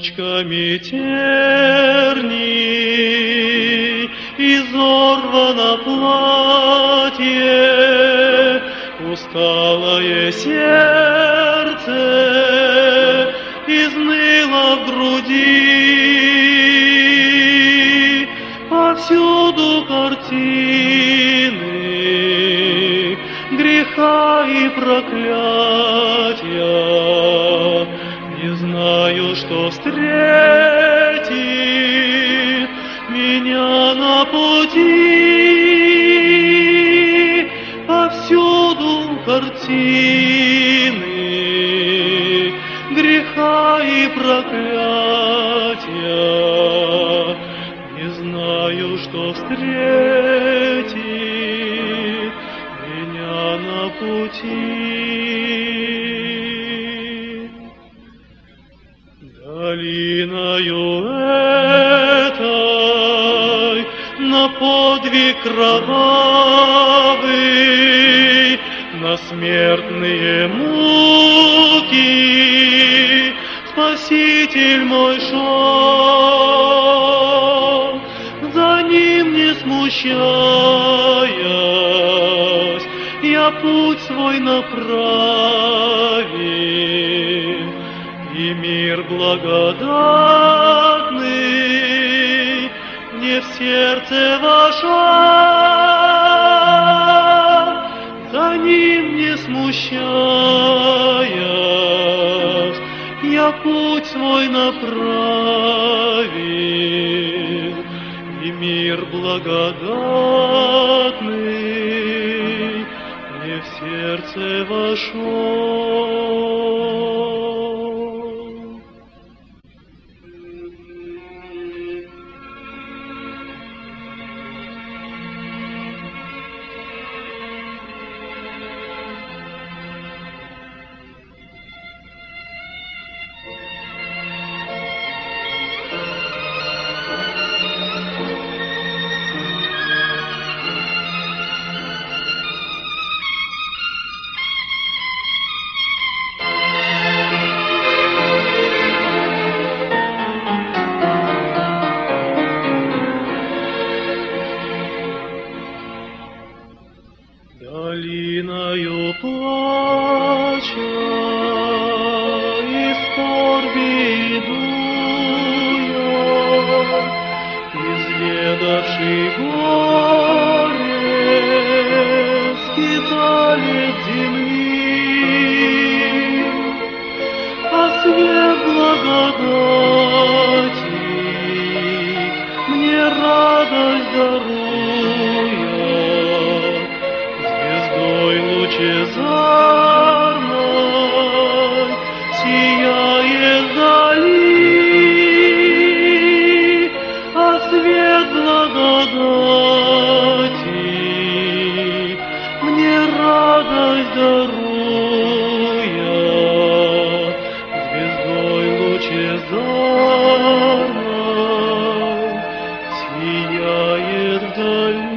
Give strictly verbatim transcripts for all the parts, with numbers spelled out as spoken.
ручками терни, изорвано платье, усталое сердце изныло в груди. Повсюду картины греха и проклятия. Не знаю, что встретит меня на пути. Повсюду картины греха и проклятия. Не знаю, что встретит меня на пути. Долиною этой на подвиг кровавый, на смертные муки Спаситель мой шел, за ним не смущаясь, я путь свой направил, и мир благодатный мне в сердце вошел, за ним не смущаясь, я путь свой направил, и мир благодатный мне в сердце вошел. Долиною плача и скорби иду я, изведавший горе, скиталец земли, а свет благодати мне радость дарует. Лучезарной сияет вдали, а свет благодати мне радость дарует. Звездой лучезарной сияет вдали.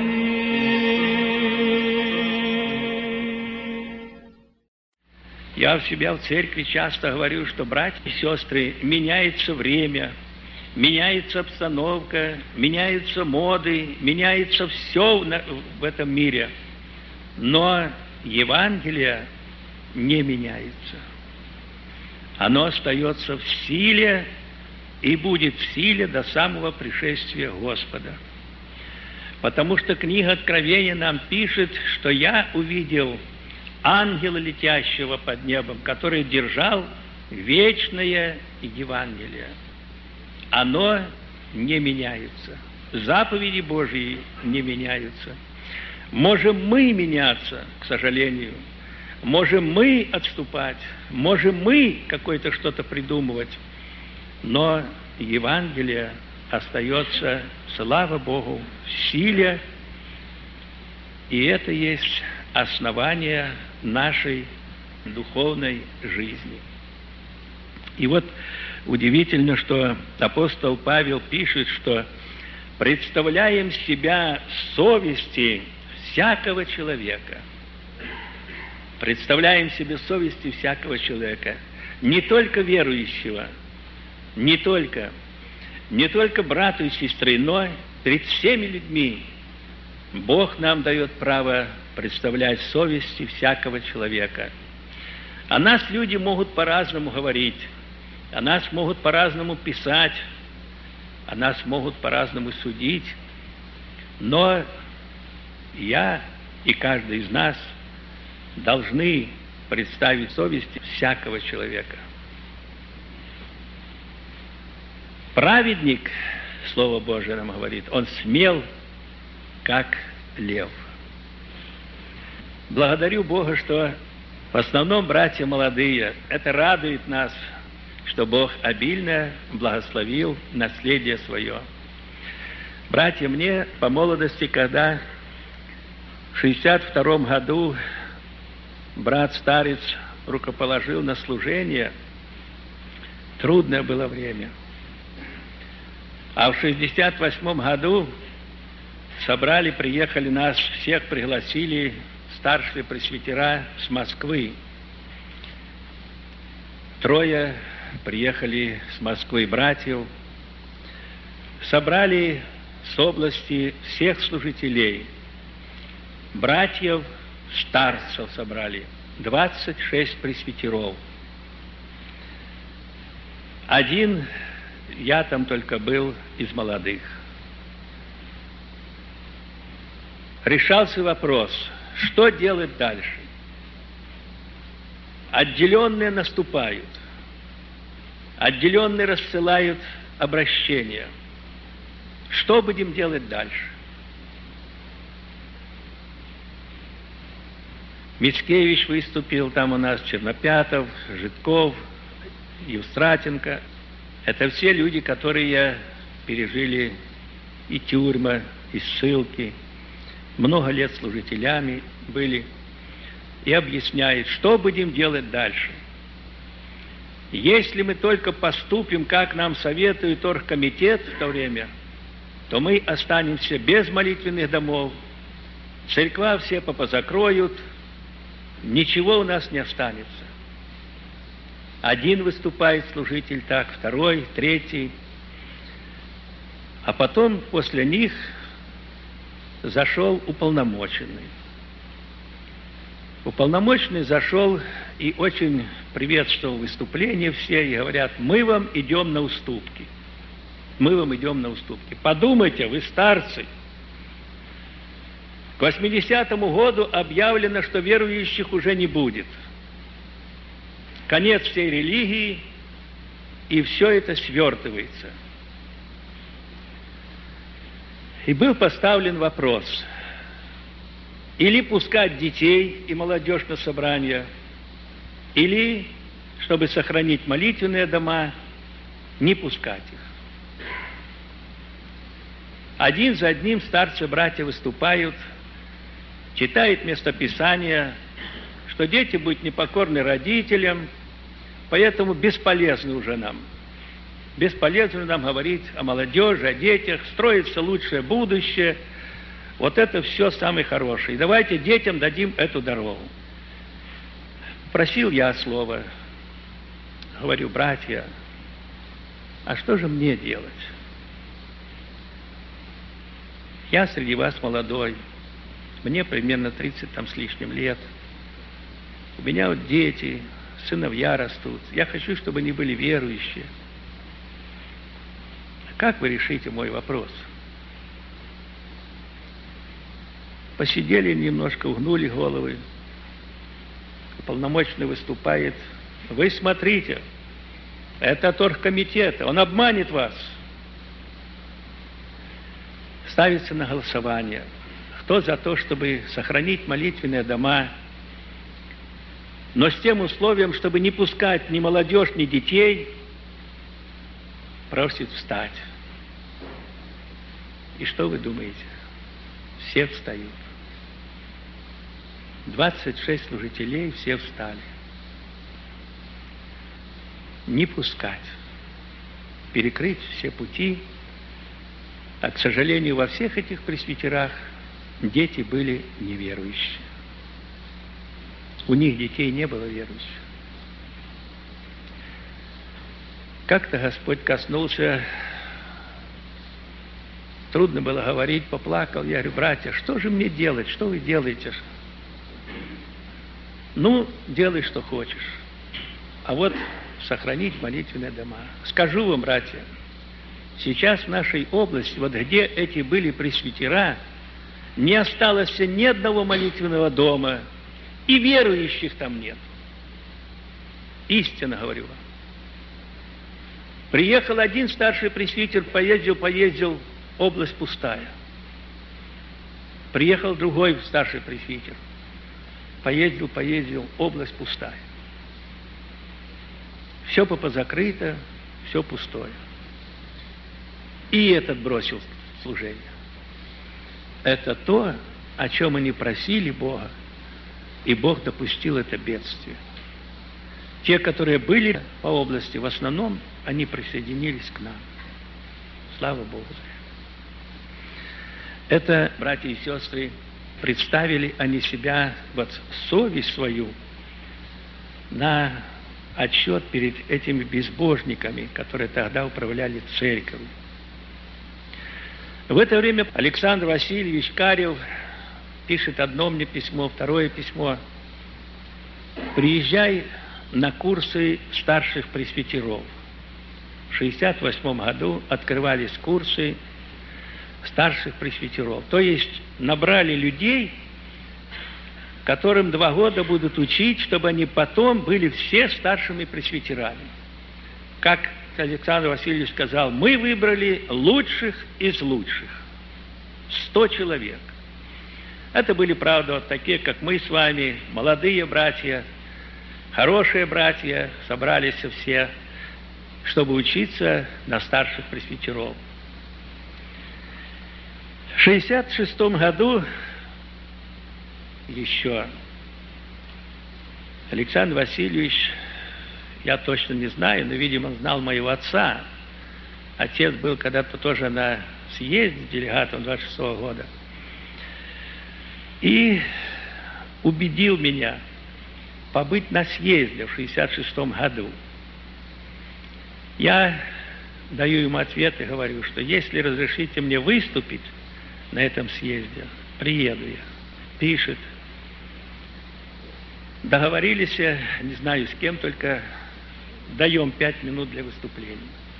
Я у себя в церкви часто говорю, что, братья и сестры, меняется время, меняется обстановка, меняются моды, меняется все в этом мире. Но Евангелие не меняется. Оно остается в силе и будет в силе до самого пришествия Господа. Потому что книга Откровения нам пишет, что я увидел ангела, летящего под небом, который держал вечное Евангелие. Оно не меняется. Заповеди Божьи не меняются. Можем мы меняться, к сожалению. Можем мы отступать. Можем мы какое-то что-то придумывать. Но Евангелие остается, слава Богу, в силе. И это есть основание нашей духовной жизни. И вот удивительно, что апостол Павел пишет, что представляем себя совести всякого человека. Представляем себе совести всякого человека, не только верующего, не только, не только брату и сестре, но перед всеми людьми Бог нам дает право представлять совести всякого человека. О нас люди могут по-разному говорить, о нас могут по-разному писать, о нас могут по-разному судить, но я и каждый из нас должны представить совесть всякого человека. Праведник, Слово Божие нам говорит, он смел, как лев. Благодарю Бога, что в основном братья молодые. Это радует нас, что Бог обильно благословил наследие свое. Братья, мне по молодости, когда в шестьдесят втором году брат-старец рукоположил на служение, трудное было время. А в шестьдесят восьмом году собрали, приехали нас, всех пригласили старшие пресвитера с Москвы. Трое приехали с Москвы братьев. Собрали с области всех служителей. Братьев, старцев собрали. двадцать шесть пресвитеров. Один, я там только был из молодых. Решался вопрос, что делать дальше? Отделенные наступают, отделенные рассылают обращения. Что будем делать дальше? Мицкевич выступил, там у нас Чернопятов, Житков, Евстратенко. Это все люди, которые пережили и тюрьмы, и ссылки, много лет служителями были, и объясняет, что будем делать дальше. Если мы только поступим, как нам советует оргкомитет в то время, то мы останемся без молитвенных домов, церква все попозакроют, ничего у нас не останется. Один выступает служитель так, второй, третий. А потом после них зашел уполномоченный. Уполномоченный зашел и очень приветствовал выступление все, и говорят, мы вам идем на уступки. Мы вам идем на уступки. Подумайте, вы старцы. К восьмидесятому году объявлено, что верующих уже не будет. Конец всей религии, и все это свертывается. И был поставлен вопрос, или пускать детей и молодежь на собрания, или, чтобы сохранить молитвенные дома, не пускать их. Один за одним старцы-братья выступают, читают местописания, что дети будут непокорны родителям, поэтому бесполезно уже нам. Бесполезно нам говорить о молодежи, о детях, строится лучшее будущее. Вот это все самое хорошее. И давайте детям дадим эту дорогу. Просил я слова. Говорю, братья, а что же мне делать? Я среди вас молодой, мне примерно тридцать там с лишним лет. У меня вот дети, сыновья растут. Я хочу, чтобы они были верующие. Как вы решите мой вопрос? Посидели немножко, угнули головы. Уполномоченный выступает. Вы смотрите, это от оргкомитета, он обманет вас. Ставится на голосование. Кто за то, чтобы сохранить молитвенные дома, но с тем условием, чтобы не пускать ни молодежь, ни детей, просит встать. И что вы думаете? Все встают. двадцать шесть служителей, все встали. Не пускать. Перекрыть все пути. А, к сожалению, во всех этих пресвитерах дети были неверующие. У них детей не было верующих. Как-то Господь коснулся, трудно было говорить, поплакал. Я говорю: братья, что же мне делать, что вы делаете? Ну, делай, что хочешь. А вот сохранить молитвенные дома. Скажу вам, братья, сейчас в нашей области, вот где эти были пресвитера, не осталось ни одного молитвенного дома, и верующих там нет. Истинно говорю вам. Приехал один старший пресвитер, поездил, поездил, область пустая. Приехал другой старший пресвитер, поездил, поездил, область пустая. Все позакрыто, все пустое. И этот бросил служение. Это то, о чем они просили Бога, и Бог допустил это бедствие. Те, которые были по области, в основном, они присоединились к нам. Слава Богу. Это, братья и сестры, представили они себя, вот совесть свою, на отчет перед этими безбожниками, которые тогда управляли церковью. В это время Александр Васильевич Карев пишет одно мне письмо, второе письмо. Приезжай на курсы старших пресвитеров. В шестьдесят восьмом году открывались курсы старших пресвитеров. То есть набрали людей, которым два года будут учить, чтобы они потом были все старшими пресвитерами. Как Александр Васильевич сказал, мы выбрали лучших из лучших. Сто человек. Это были, правда, вот такие, как мы с вами, молодые братья, хорошие братья, собрались все, чтобы учиться на старших пресвитеров. В шестьдесят шестом году еще Александр Васильевич, я точно не знаю, но, видимо, знал моего отца. Отец был когда-то тоже на съезде делегатом двадцать шестого года. И убедил меня побыть на съезде в шестьдесят шестом году. Я даю ему ответ и говорю, что если разрешите мне выступить на этом съезде, приеду я. Пишет. Договорились, не знаю с кем, только даем пять минут для выступления.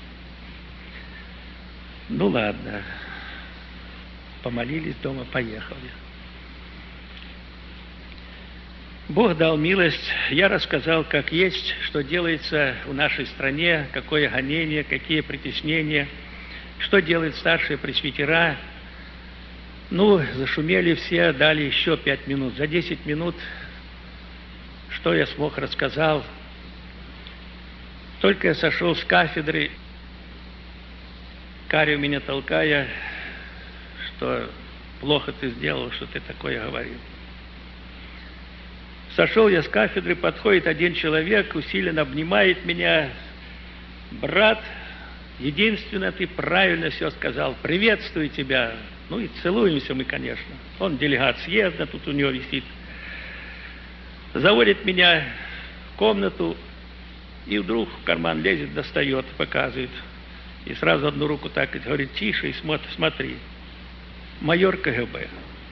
Ну ладно. Помолились дома, поехали. Бог дал милость, я рассказал, как есть, что делается в нашей стране, какое гонение, какие притеснения, что делают старшие пресвитера. Ну, зашумели все, дали еще пять минут. За десять минут, что я смог, рассказал. Только я сошел с кафедры, Карев меня толкая, что плохо ты сделал, что ты такое говорил. Сошел я с кафедры, подходит один человек, усиленно обнимает меня. Брат, единственное, ты правильно все сказал. Приветствую тебя. Ну и целуемся мы, конечно. Он делегат съезда, тут у него висит. Заводит меня в комнату, и вдруг в карман лезет, достает, показывает. И сразу одну руку так и говорит: тише, и смотри, смотри. Майор КГБ.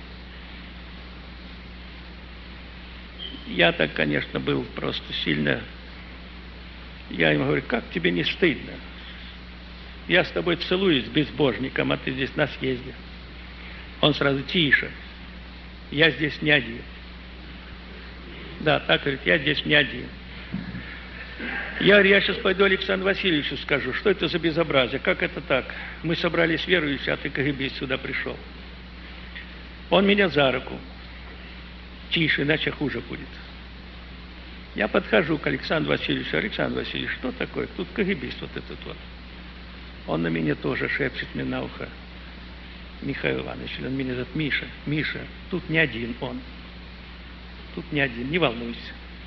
Я так, конечно, был просто сильно... Я ему говорю: как тебе не стыдно? Я с тобой целуюсь с безбожником, а ты здесь на съезде. Он сразу: тише, я здесь не один. Да, так говорит, я здесь не один. Я говорю: я сейчас пойду Александру Васильевичу скажу, что это за безобразие, как это так? Мы собрались верующие, а ты КГБист сюда пришел. Он меня за руку. Тише, иначе хуже будет. Я подхожу к Александру Васильевичу. Александр Васильевич, что такое? Тут КГБист вот этот вот. Он на меня тоже шепчет мне на ухо: Михаил Иванович, он меня зовет: Миша, Миша, тут не один он. Тут не один, не волнуйся.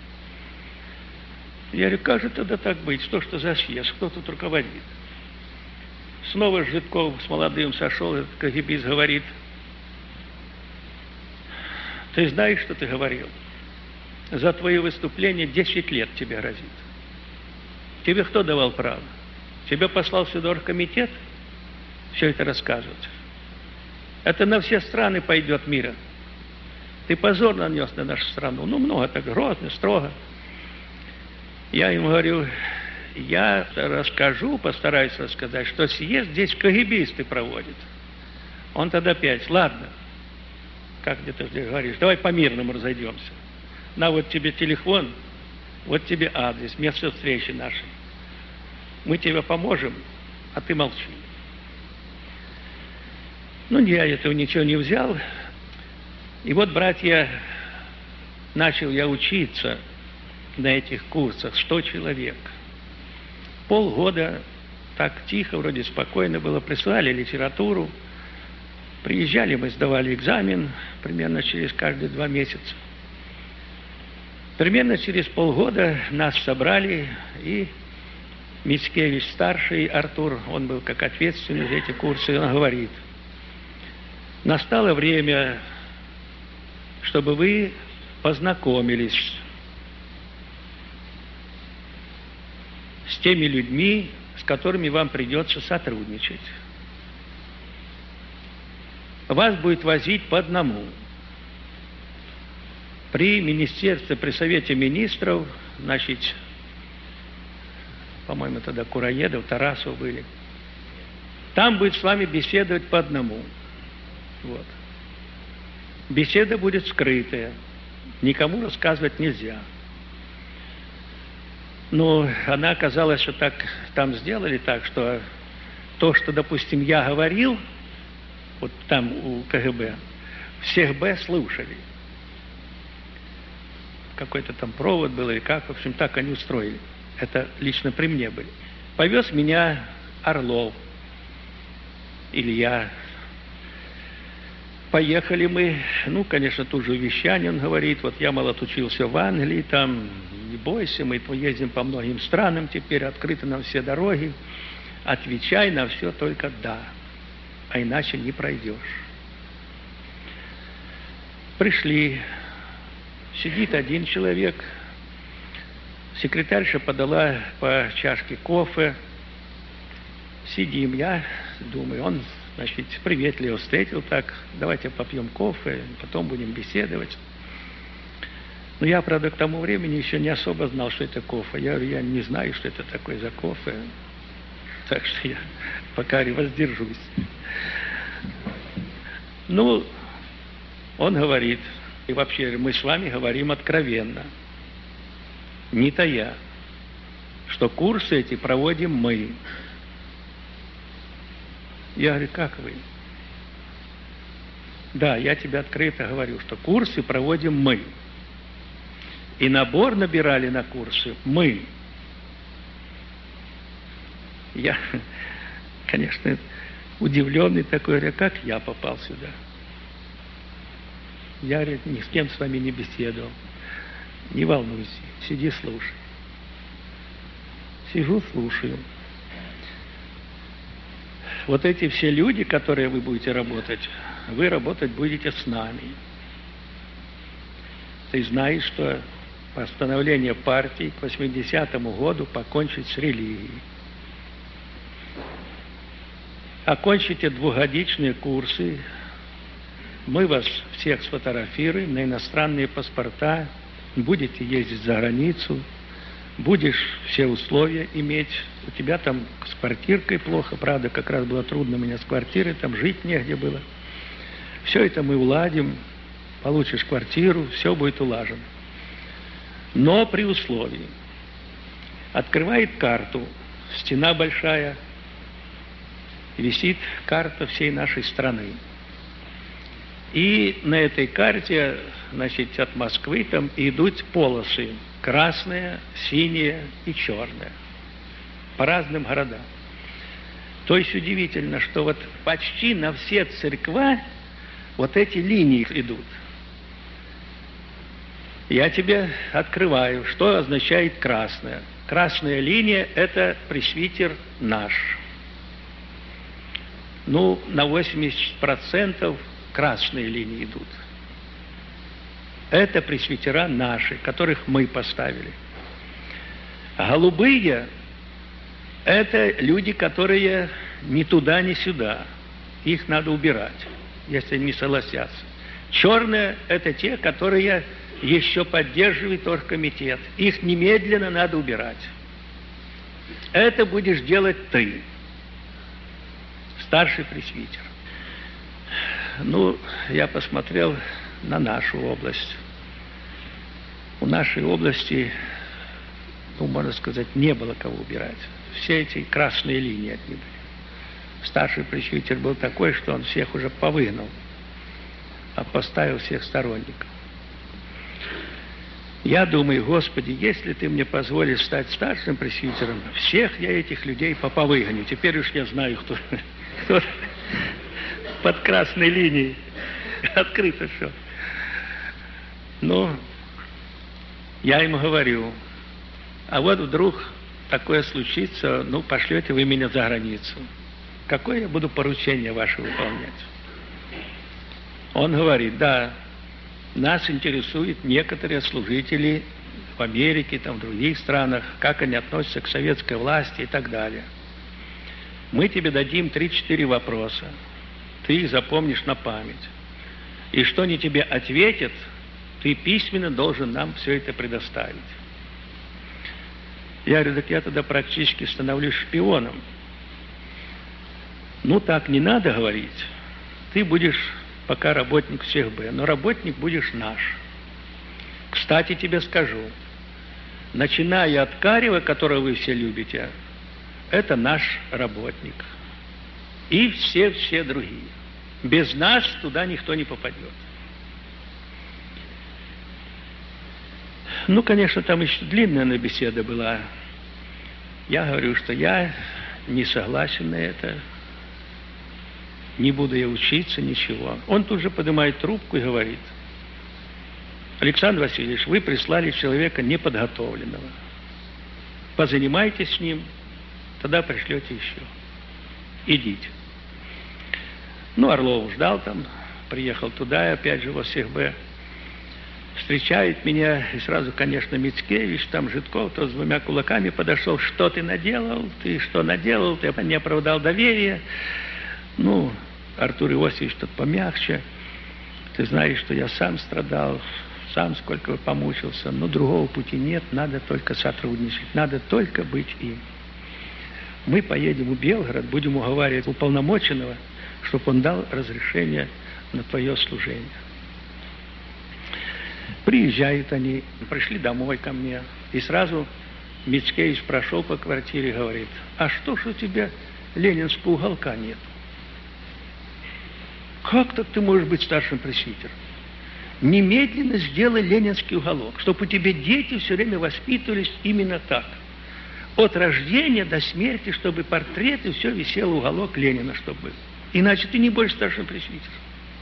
Я говорю: как же тогда так быть? Что ж это за съезд? Кто тут руководит? Снова Житков с молодым сошел, этот КГБист говорит: ты знаешь, что ты говорил? За твое выступление десять лет тебе грозит. Тебе кто давал право? Тебя послал сюда оргкомитет все это рассказывать. Это на все страны пойдет мира. Ты позор нанес на нашу страну. Ну, много так, грозно, строго. Я ему говорю, я расскажу, постараюсь рассказать, что съезд здесь кагибисты проводят. Он тогда опять, ладно, как где-то здесь говоришь, давай по-мирному разойдемся. На, вот тебе телефон, вот тебе адрес, место встречи нашей. Мы тебе поможем, а ты молчи. Ну, я этого ничего не взял. И вот, братья, начал я учиться на этих курсах, сто человек. Полгода так тихо, вроде спокойно было, прислали литературу. Приезжали, мы сдавали экзамен примерно через каждые два месяца. Примерно через полгода нас собрали, и Мицкевич-старший, Артур, он был как ответственный за эти курсы, он говорит, настало время, чтобы вы познакомились с теми людьми, с которыми вам придется сотрудничать. Вас будет возить по одному. При министерстве, при Совете министров, значит, по-моему, тогда Кураедов, Тарасов были. Там будет с вами беседовать по одному. Вот. Беседа будет скрытая. Никому рассказывать нельзя. Но она оказалась, что так там сделали так, что то, что, допустим, я говорил, вот там у КГБ, всех Б слушали. Какой-то там провод был или как, в общем, так они устроили. Это лично при мне были. Повез меня Орлов, Илья. Поехали мы, ну, конечно, тут же увещание, он говорит, вот я, мол, отучился в Англии, там, не бойся, мы поездим по многим странам, теперь открыты нам все дороги, отвечай на все только «да», а иначе не пройдешь. Пришли, сидит один человек, секретарша подала по чашке кофе, сидим, я думаю, он, значит, приветливо встретил так, давайте попьем кофе, потом будем беседовать. Но я, правда, к тому времени еще не особо знал, что это кофе. Я говорю, я не знаю, что это такое за кофе, так что я пока воздержусь. Ну, он говорит, и вообще мы с вами говорим откровенно, не тая, что курсы эти проводим мы. Я говорю, как вы? Да, я тебе открыто говорю, что курсы проводим мы. И набор набирали на курсы мы. Я, конечно, удивленный такой, говорю, как я попал сюда? Я, говорю, ни с кем с вами не беседовал. Не волнуйся, сиди, слушай. Сижу, слушаю. Вот эти все люди, которые вы будете работать, вы работать будете с нами. Ты знаешь, что постановление партии к восьмидесятому году покончить с религией. Окончите двухгодичные курсы, мы вас всех сфотографируем на иностранные паспорта, будете ездить за границу, будешь все условия иметь. У тебя там с квартиркой плохо, правда, как раз было трудно у меня с квартирой, там жить негде было. Все это мы уладим, получишь квартиру, все будет улажено. Но при условии. Открывает карту, стена большая, висит карта всей нашей страны. И на этой карте, значит, от Москвы там идут полосы. Красная, синяя и черная. По разным городам. То есть удивительно, что вот почти на все церква вот эти линии идут. Я тебе открываю, что означает красная. Красная линия – это пресвитер наш. Ну, на восемьдесят процентов красные линии идут. Это пресвитера наши, которых мы поставили. А голубые Это люди, которые ни туда, ни сюда. Их надо убирать, если они не согласятся. Черные – это те, которые еще поддерживают оргкомитет. Их немедленно надо убирать. Это будешь делать ты, старший пресвитер. Ну, я посмотрел на нашу область. У нашей области, ну, можно сказать, не было кого убирать. Все эти красные линии от них были. Старший пресвитер был такой, что он всех уже повыгнал, а поставил всех сторонников. Я думаю, Господи, если ты мне позволишь стать старшим пресвитером, всех я этих людей поповыгоню. Теперь уж я знаю, кто, кто под красной линией. Открыто все. Ну, я ему говорю, а вот вдруг такое случится, ну, пошлете вы меня за границу. Какое я буду поручение ваше выполнять? Он говорит, да, нас интересуют некоторые служители в Америке, там, в других странах, как они относятся к советской власти и так далее. Мы тебе дадим три-четыре вопроса. Ты их запомнишь на память. И что они тебе ответят, ты письменно должен нам все это предоставить. Я говорю, так я тогда практически становлюсь шпионом. Ну, так не надо говорить. Ты будешь пока работник всех Б, но работник будешь наш. Кстати, тебе скажу, начиная от Карева, которого вы все любите, это наш работник. И все-все другие. Без нас туда никто не попадет. Ну, конечно, там еще длинная беседа была. Я говорю, что я не согласен на это. Не буду я учиться, ничего. Он тут же поднимает трубку и говорит, Александр Васильевич, вы прислали человека неподготовленного. Позанимайтесь с ним, тогда пришлете еще. Идите. Ну, Орлов ждал там, приехал туда, опять же, во всех Б. Встречает меня, и сразу, конечно, Мицкевич, там Житков, тот с двумя кулаками подошел. Что ты наделал? Ты что наделал? Ты не оправдал доверия. Ну, Артур Иосифович тут помягче. Ты знаешь, что я сам страдал, сам сколько помучился, но другого пути нет, надо только сотрудничать, надо только быть им. Мы поедем в Белгород, будем уговаривать уполномоченного, чтобы он дал разрешение на твое служение. Приезжают они, пришли домой ко мне, и сразу Мицкевич прошел по квартире и говорит, а что ж у тебя ленинского уголка нет? Как так ты можешь быть старшим пресвитером? Немедленно сделай ленинский уголок, чтобы у тебя дети все время воспитывались именно так. От рождения до смерти, чтобы портреты, все висело уголок Ленина, чтобы был. Иначе ты не будешь старшим пресвитером.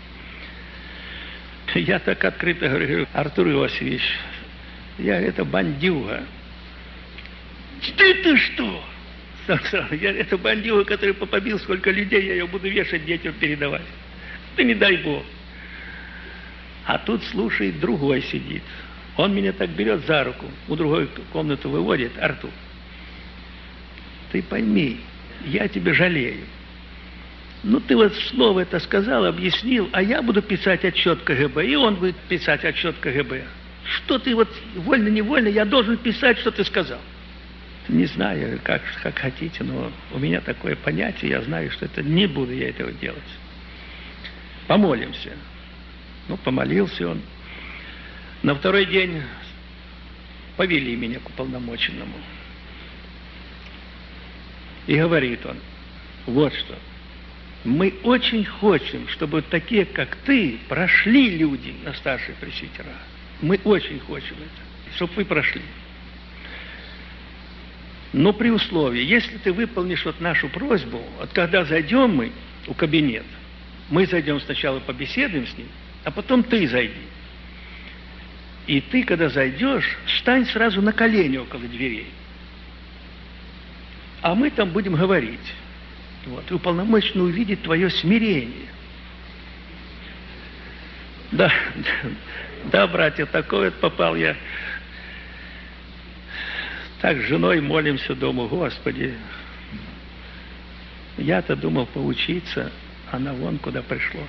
Я так открыто говорю, Артур Иосифович, я это бандюга. Ты ты что? Я это бандюга, который побил сколько людей, я ее буду вешать, детям передавать. Да не дай Бог. А тут, слушай, другой сидит. Он меня так берет за руку, у другой комнату выводит, Артур. Ты пойми, я тебя жалею. Ну, ты вот слово это сказал, объяснил, а я буду писать отчет КГБ, и он будет писать отчет КГБ. Что ты вот, вольно-невольно, я должен писать, что ты сказал. Не знаю, как, как хотите, но у меня такое понятие, я знаю, что это не буду я этого делать. Помолимся. Ну, помолился он. На второй день повели меня к уполномоченному. И говорит он, вот что. Мы очень хотим, чтобы такие, как ты, прошли люди на старшие пресвитера. Мы очень хотим это, чтобы вы прошли. Но при условии, если ты выполнишь вот нашу просьбу, вот когда зайдем мы в кабинет, мы зайдем сначала побеседуем с ним, а потом ты зайди. И ты, когда зайдешь, встань сразу на колени около дверей. А мы там будем говорить. Вот, и уполномоченный увидит твое смирение. Да, да, братья, такой вот попал я. Так с женой молимся дома, Господи, Я-то думал поучиться, она вон куда пришло.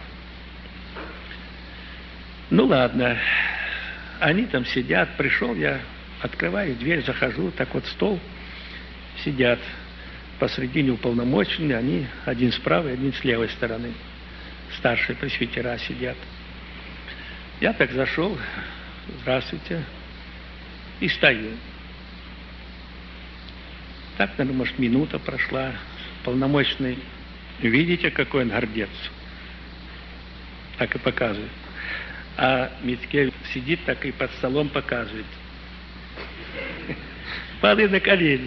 Ну ладно, они там сидят, пришел я, открываю дверь, захожу, так вот стол, сидят посредине уполномоченные, они один с правой, один с левой стороны. Старшие пресвитера сидят. Я так зашел, здравствуйте, и стою. Так, наверное, может, минута прошла. Полномочный, видите, какой он гордец? Так и показывает. А Мицкевич сидит так и под столом показывает. Падает на колени.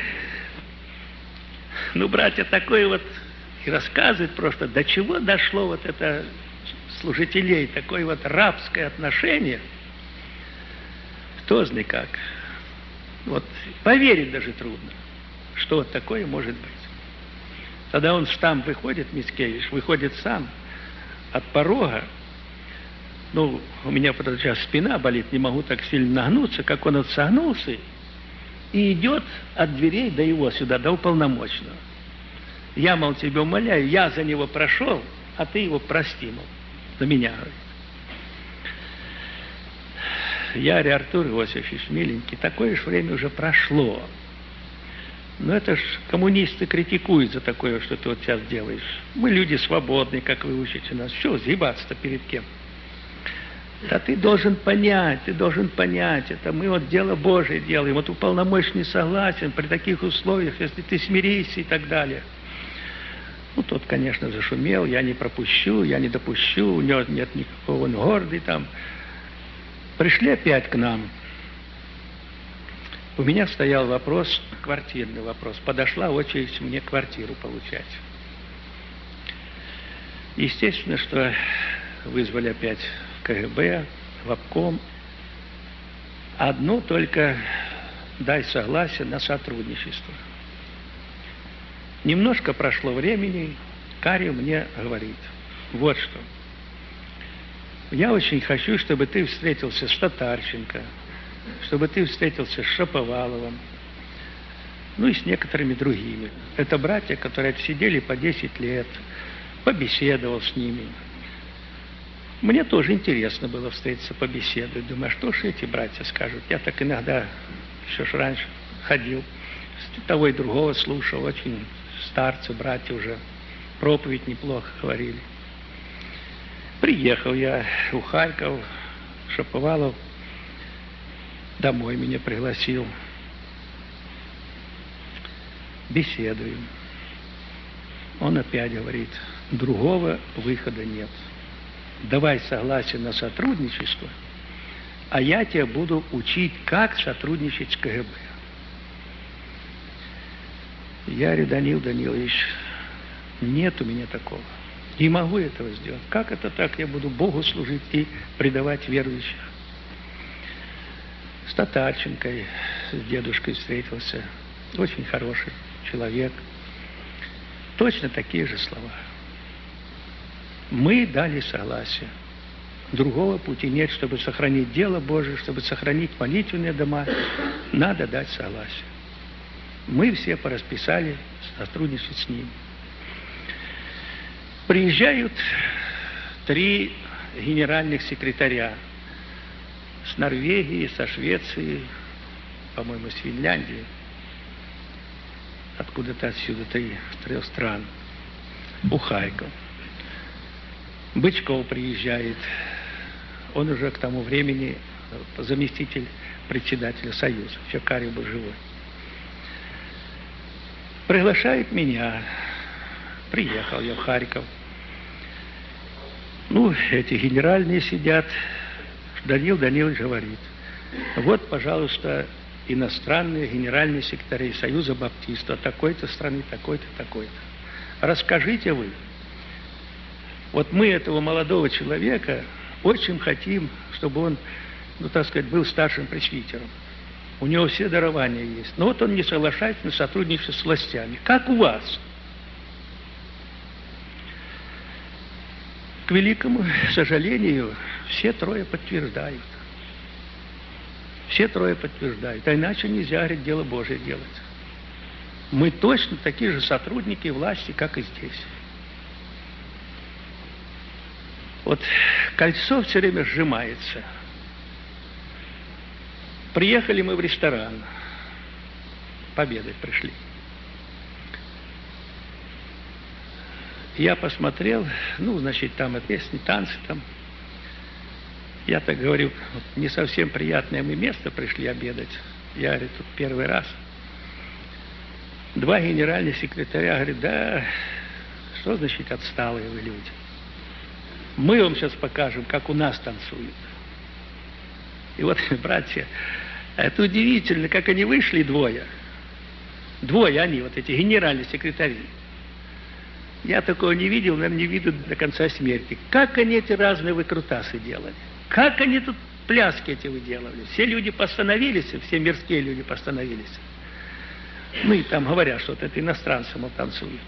Ну, братья, такое вот и рассказывает просто, до чего дошло вот это служителей, такое вот рабское отношение. Кто знает как. Вот поверить даже трудно, что вот такое может быть. Тогда он сам выходит, Мицкевич, выходит сам от порога. Ну, у меня просто сейчас спина болит, не могу так сильно нагнуться, как он вот согнулся, и идет от дверей до его сюда, до уполномоченного. Я, мол, тебя умоляю, я за него прошел, а ты его прости, мол, за меня, говорит. Я, Артур Иосифович, миленький, такое же время уже прошло. Но это ж коммунисты критикуют за такое, что ты вот сейчас делаешь. Мы люди свободные, как вы учите нас. Что сгибаться-то перед кем? Да ты должен понять, ты должен понять, это мы вот дело Божие делаем, вот уполномоченный согласен при таких условиях, если ты смиришься и так далее. Ну, тот, конечно, зашумел, я не пропущу, я не допущу, у него нет никакого, он гордый там. Пришли опять к нам. У меня стоял вопрос, квартирный вопрос. Подошла очередь мне квартиру получать. Естественно, что вызвали опять КГБ, в обком. Одно только дай согласие на сотрудничество. Немножко прошло времени, Карий мне говорит, вот что. Я очень хочу, чтобы ты встретился с Татарченко, чтобы ты встретился с Шаповаловым, ну и с некоторыми другими. Это братья, которые отсидели по десять лет, побеседовал с ними. Мне тоже интересно было встретиться, побеседовать. Думаю, а что ж эти братья скажут? Я так иногда, еще ж раньше, ходил, того и другого слушал, очень старцы, братья уже, проповедь неплохо говорили. Приехал я у Харьков, Шаповалов домой меня пригласил. Беседуем. Он опять говорит, другого выхода нет. Давай согласие на сотрудничество, а я тебя буду учить, как сотрудничать с КГБ. Я говорю, Данил Данилович, нет у меня такого. Не могу этого сделать. Как это так? Я буду Богу служить и предавать верующих. С Татарченкой, с дедушкой встретился. Очень хороший человек. Точно такие же слова. Мы дали согласие. Другого пути нет, чтобы сохранить дело Божие, чтобы сохранить молитвенные дома. Надо дать согласие. Мы все порасписали сотрудничать с ним. Приезжают три генеральных секретаря с Норвегии, со Швеции, по-моему, с Финляндии. Откуда-то отсюда, три, трех стран. У Харьков. Бычков приезжает. Он уже к тому времени заместитель председателя Союза. Еще Карий был живой. Приглашает меня. Приехал я в Харьков. Ну, эти генеральные сидят. Данил Данилович говорит, вот, пожалуйста, иностранные генеральные секретари Союза Баптистов такой-то страны, такой-то, такой-то. Расскажите вы. Вот мы этого молодого человека очень хотим, чтобы он, ну, так сказать, был старшим пресвитером. У него все дарования есть. Но вот он не соглашается на сотрудничество с властями. Как у вас? К великому сожалению, все трое подтверждают. Все трое подтверждают. А иначе нельзя, говорит, дело Божие делать. Мы точно такие же сотрудники власти, как и здесь. Вот кольцо все время сжимается. Приехали мы в ресторан. Пообедать пришли. Я посмотрел, ну, значит, там и песни, танцы там. Я так говорю, вот, не совсем приятное мы место пришли обедать. Я, говорю, тут первый раз. Два генеральных секретаря говорят, да, что значит отсталые вы люди? Мы вам сейчас покажем, как у нас танцуют. И вот, братья, это удивительно, как они вышли двое. Двое они, вот эти генеральные секретари. Я такого не видел, наверное, не видел до конца смерти. Как они эти разные выкрутасы делали? Как они тут пляски эти выделывали? Все люди постановились, все мирские люди постановились. Ну и там говорят, что вот это иностранцы, мол, танцуют.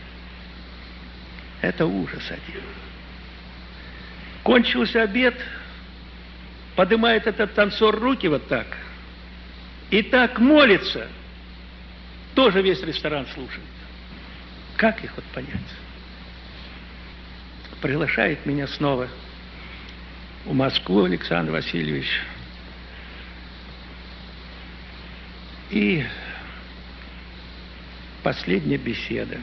Это ужас один. Кончился обед, поднимает этот танцор руки вот так, и так молится, тоже весь ресторан слушает. Как их вот понять? Приглашает меня снова в Москву Александр Васильевич. И последняя беседа.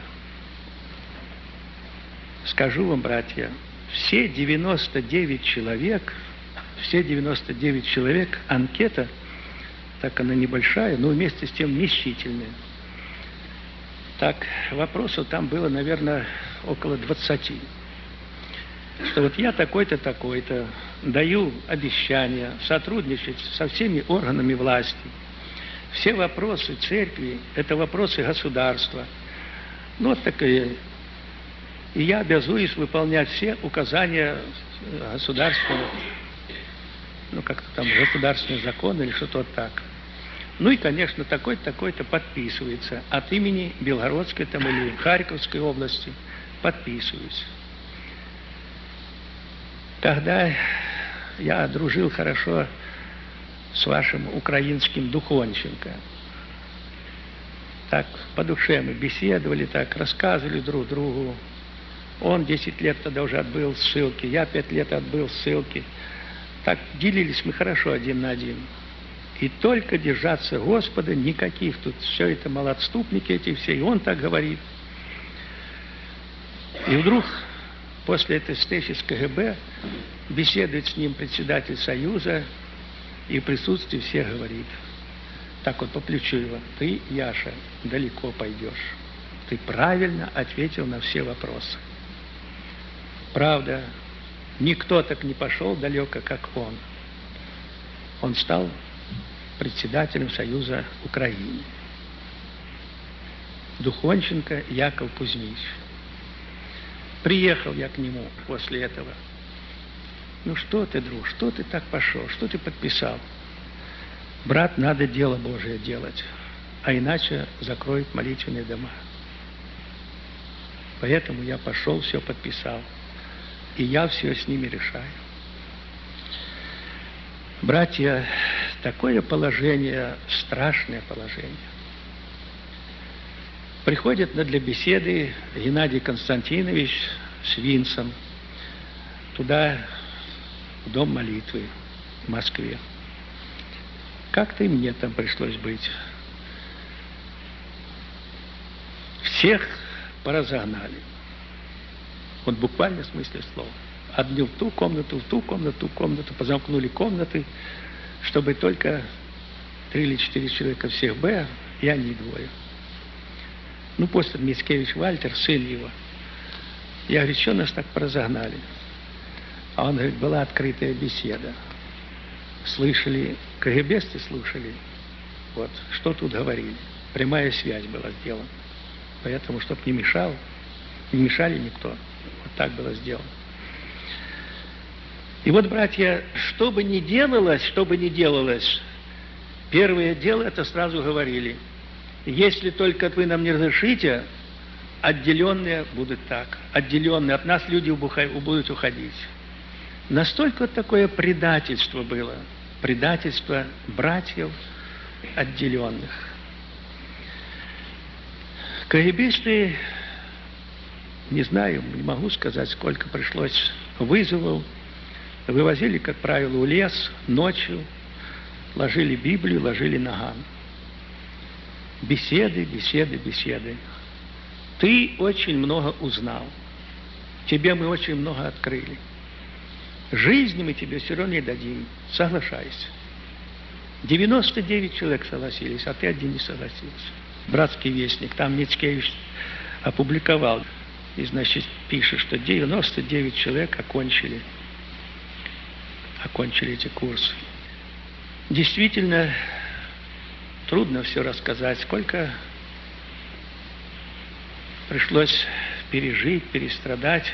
Скажу вам, братья, все девяносто девять человек, все девяносто девять человек, анкета, так она небольшая, но вместе с тем вместительная. Так, вопросов там было, наверное, около двадцати. Что вот я такой-то, такой-то, даю обещания сотрудничать со всеми органами власти. Все вопросы церкви – это вопросы государства. Ну, вот такое. И я обязуюсь выполнять все указания государственного, ну, как-то там государственный закон или что-то вот так. Ну и, конечно, такой-то, такой-то подписывается. От имени Белгородской там, или Харьковской области подписываюсь. Когда я дружил хорошо с вашим украинским Духонченко, так по душе мы беседовали, так рассказывали друг другу. Он десять лет тогда уже отбыл ссылки, я пять лет отбыл ссылки. Так делились мы хорошо один на один. И только держаться Господа, никаких тут, все это малоотступники эти все, и он так говорит. И вдруг, после этой встречи с КГБ, беседует с ним председатель Союза, и в присутствии всех говорит, так вот по плечу его, ты, Яша, далеко пойдешь. Ты правильно ответил на все вопросы. Правда, никто так не пошел далеко, как он. Он стал председателем Союза Украины. Духонченко Яков Кузьмич. Приехал я к нему после этого. Ну что ты, друг, что ты так пошел, что ты подписал? Брат, надо дело Божие делать, а иначе закроют молитвенные дома. Поэтому я пошел, все подписал. И я все с ними решаю. Братья, такое положение, страшное положение. Приходит для беседы Геннадий Константинович с Винцем туда, в дом молитвы в Москве. Как-то и мне там пришлось быть. Всех поразогнали. Вот буквально в смысле слова. Одни в ту комнату, в ту комнату, в ту комнату, позамкнули комнаты, чтобы только три или четыре человека всех Б, и они двое. Ну, после Мицкевич Вальтер, сын его. Я говорю, что нас так поразогнали? А он говорит, была открытая беседа. Слышали, КГБисты слушали. Вот, что тут говорили. Прямая связь была сделана. Поэтому, чтобы не мешал, не мешали никто. Вот так было сделано. И вот, братья, что бы ни делалось, что бы ни делалось, первое дело, это сразу говорили. Если только вы нам не разрешите, отделенные будут так. Отделенные от нас люди будут уходить. Настолько вот такое предательство было. Предательство братьев отделенных. КГБисты, не знаю, не могу сказать, сколько пришлось вызовов. Вывозили, как правило, в лес ночью, ложили Библию, ложили наган. Беседы, беседы, беседы. Ты очень много узнал. Тебе мы очень много открыли. Жизни мы тебе все равно не дадим. Соглашайся. девяносто девять человек согласились, а ты один не согласился. Братский вестник, там Мицкевич опубликовал. И, значит, пишет, что девяносто девять человек окончили, окончили эти курсы. Действительно, трудно все рассказать, сколько пришлось пережить, перестрадать.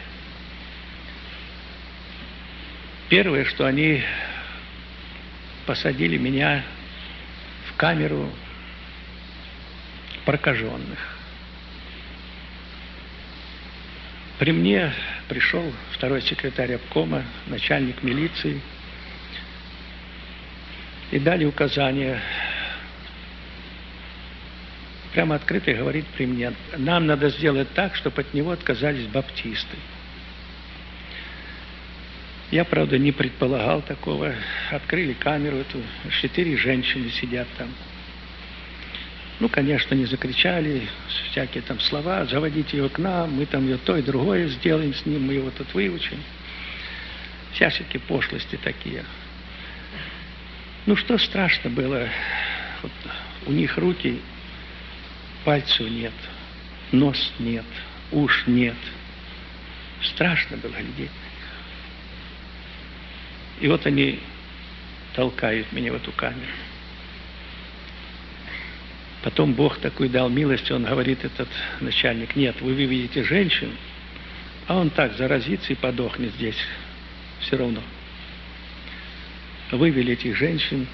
Первое, что они посадили меня в камеру прокаженных. При мне пришел второй секретарь обкома, начальник милиции, и дали указания. Прямо открыто говорит при мне: нам надо сделать так, чтобы от него отказались баптисты. Я, правда, не предполагал такого. Открыли камеру эту, четыре женщины сидят там. Ну, конечно, не закричали, всякие там слова: заводите его к нам, мы там ее то и другое сделаем с ним, мы его тут выучим. Всякие пошлости такие. Ну, что страшно было, вот у них руки, пальцев нет, нос нет, уш нет. Страшно было глядеть. И вот они толкают меня в эту камеру. Потом Бог такой дал милость, он говорит, этот начальник: нет, вы выведете женщин, а он так заразится и подохнет здесь все равно. Вывели этих женщин,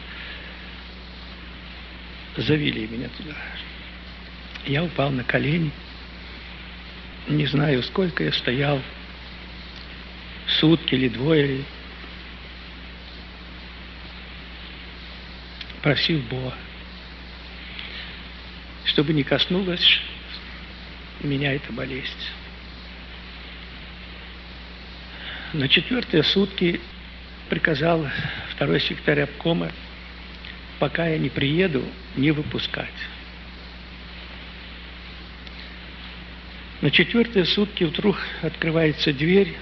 завели меня туда. Я упал на колени, не знаю, сколько я стоял, сутки или двое, просил Бога, чтобы не коснулась меня эта болезнь. На четвертые сутки приказал второй секретарь обкома, пока я не приеду, не выпускать. На четвертые сутки вдруг открывается дверь.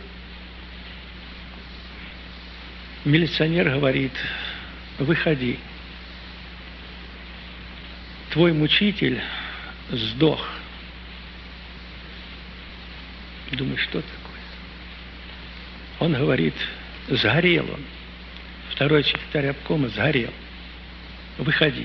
Милиционер говорит: выходи. Твой мучитель сдох. Думаю, что такое? Он говорит: сгорел он. Второй секретарь обкома сгорел. Выходи.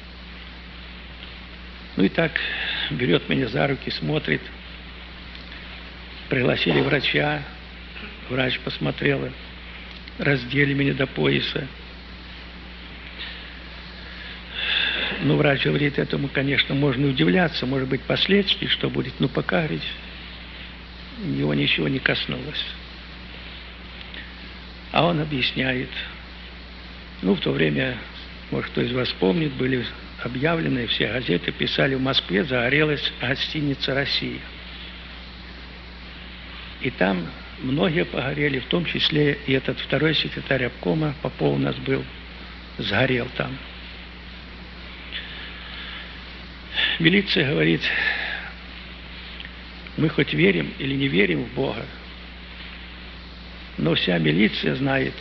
Ну и так берет меня за руки, смотрит. Пригласили врача. Врач посмотрела. Раздели меня до пояса. Ну, врач говорит, этому, конечно, можно удивляться, может быть, последствия, что будет, но пока, говорит, его ничего не коснулось. А он объясняет. Ну, в то время, может, кто из вас помнит, были объявлены, все газеты писали: в Москве загорелась гостиница «Россия». И там многие погорели, в том числе и этот второй секретарь обкома, Попов у нас был, сгорел там. Милиция говорит: мы хоть верим или не верим в Бога, но вся милиция знает,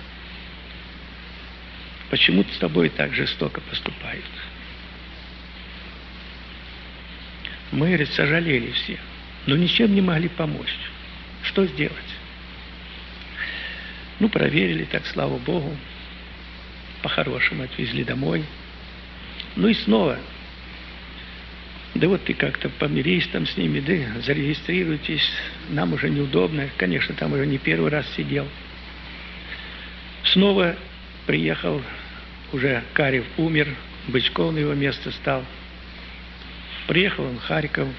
почему с тобой так жестоко поступают. Мы, говорит, сожалели все, но ничем не могли помочь. Что сделать? Ну, проверили, так, слава Богу, по-хорошему отвезли домой. Ну и снова: да вот ты как-то помирись там с ними, да зарегистрируйтесь, нам уже неудобно. Конечно, там уже не первый раз сидел. Снова приехал, уже Карев умер, Бычков на его место стал. Приехал он в Харьков,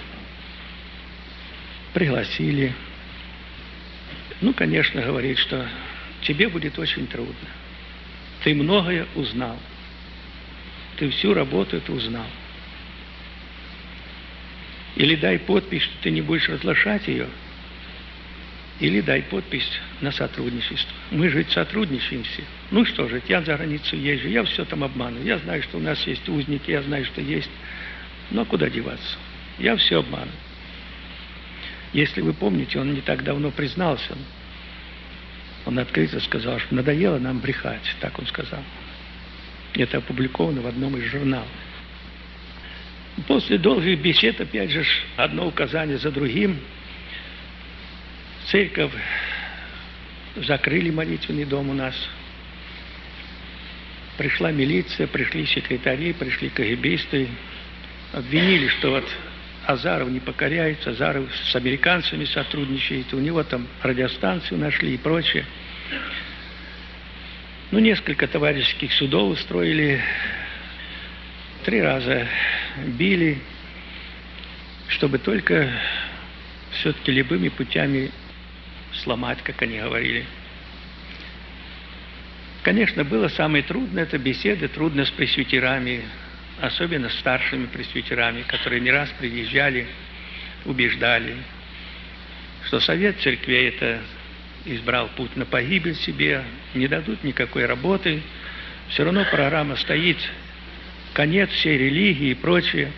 пригласили. Ну, конечно, говорит, что тебе будет очень трудно. Ты многое узнал. Ты всю работу эту узнал. Или дай подпись, что ты не будешь разглашать ее, или дай подпись на сотрудничество. Мы же ведь сотрудничаем все. Ну что же, я за границу езжу, я все там обманываю. Я знаю, что у нас есть узники, я знаю, что есть. Но куда деваться? Я все обманываю. Если вы помните, он не так давно признался. Он открыто сказал, что надоело нам брехать. Так он сказал. Это опубликовано в одном из журналов. После долгих бесед, опять же, одно указание за другим, церковь закрыли молитвенный дом у нас. Пришла милиция, пришли секретари, пришли кагибисты. Обвинили, что вот Азаров не покоряется, Азаров с американцами сотрудничает, у него там радиостанцию нашли и прочее. Ну, несколько товарищеских судов устроили, три раза били, чтобы только все-таки любыми путями сломать, как они говорили. Конечно, было самое трудное, это беседы, трудно с пресвитерами, особенно с старшими пресвитерами, которые не раз приезжали, убеждали, что совет церквей это избрал путь на погибель себе, не дадут никакой работы, все равно программа стоит, конец всей религии и прочее.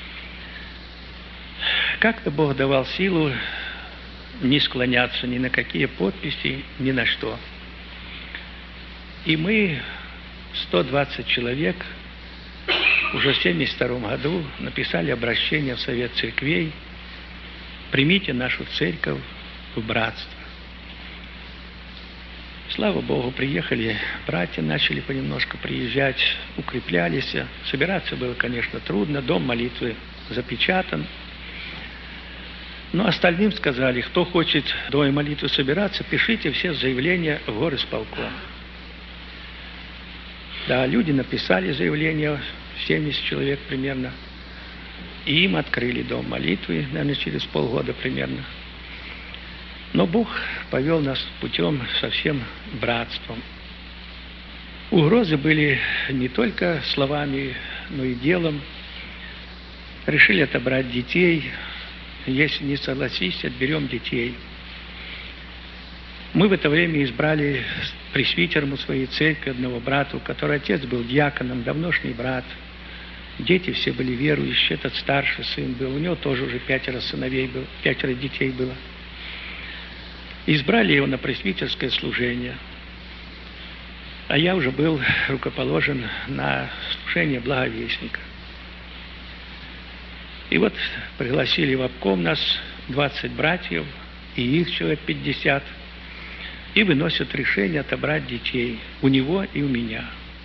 Как-то Бог давал силу не склоняться ни на какие подписи, ни на что. И мы, сто двадцать человек, уже в семьдесят втором году написали обращение в Совет Церквей: примите нашу церковь в братство. Слава Богу, приехали братья, начали понемножку приезжать, укреплялись. Собираться было, конечно, трудно, дом молитвы запечатан. Но остальным сказали, кто хочет в доме молитвы собираться, пишите все заявления в горисполком. Да, люди написали заявление, семьдесят человек примерно, и им открыли дом молитвы, наверное, через полгода примерно. Но Бог повел нас путем совсем братством. Угрозы были не только словами, но и делом. Решили отобрать детей. Если не согласись, отберем детей. Мы в это время избрали пресвитером у своей церкви одного брата, у которого отец был диаконом, давношний брат. Дети все были верующие, этот старший сын был, у него тоже уже пятеро сыновей было, пятеро детей было. Избрали его на пресвитерское служение. А я уже был рукоположен на служение благовестника. И вот пригласили в обком нас двадцать братьев, и их человек пятьдесят, и выносят решение отобрать детей у него и у меня.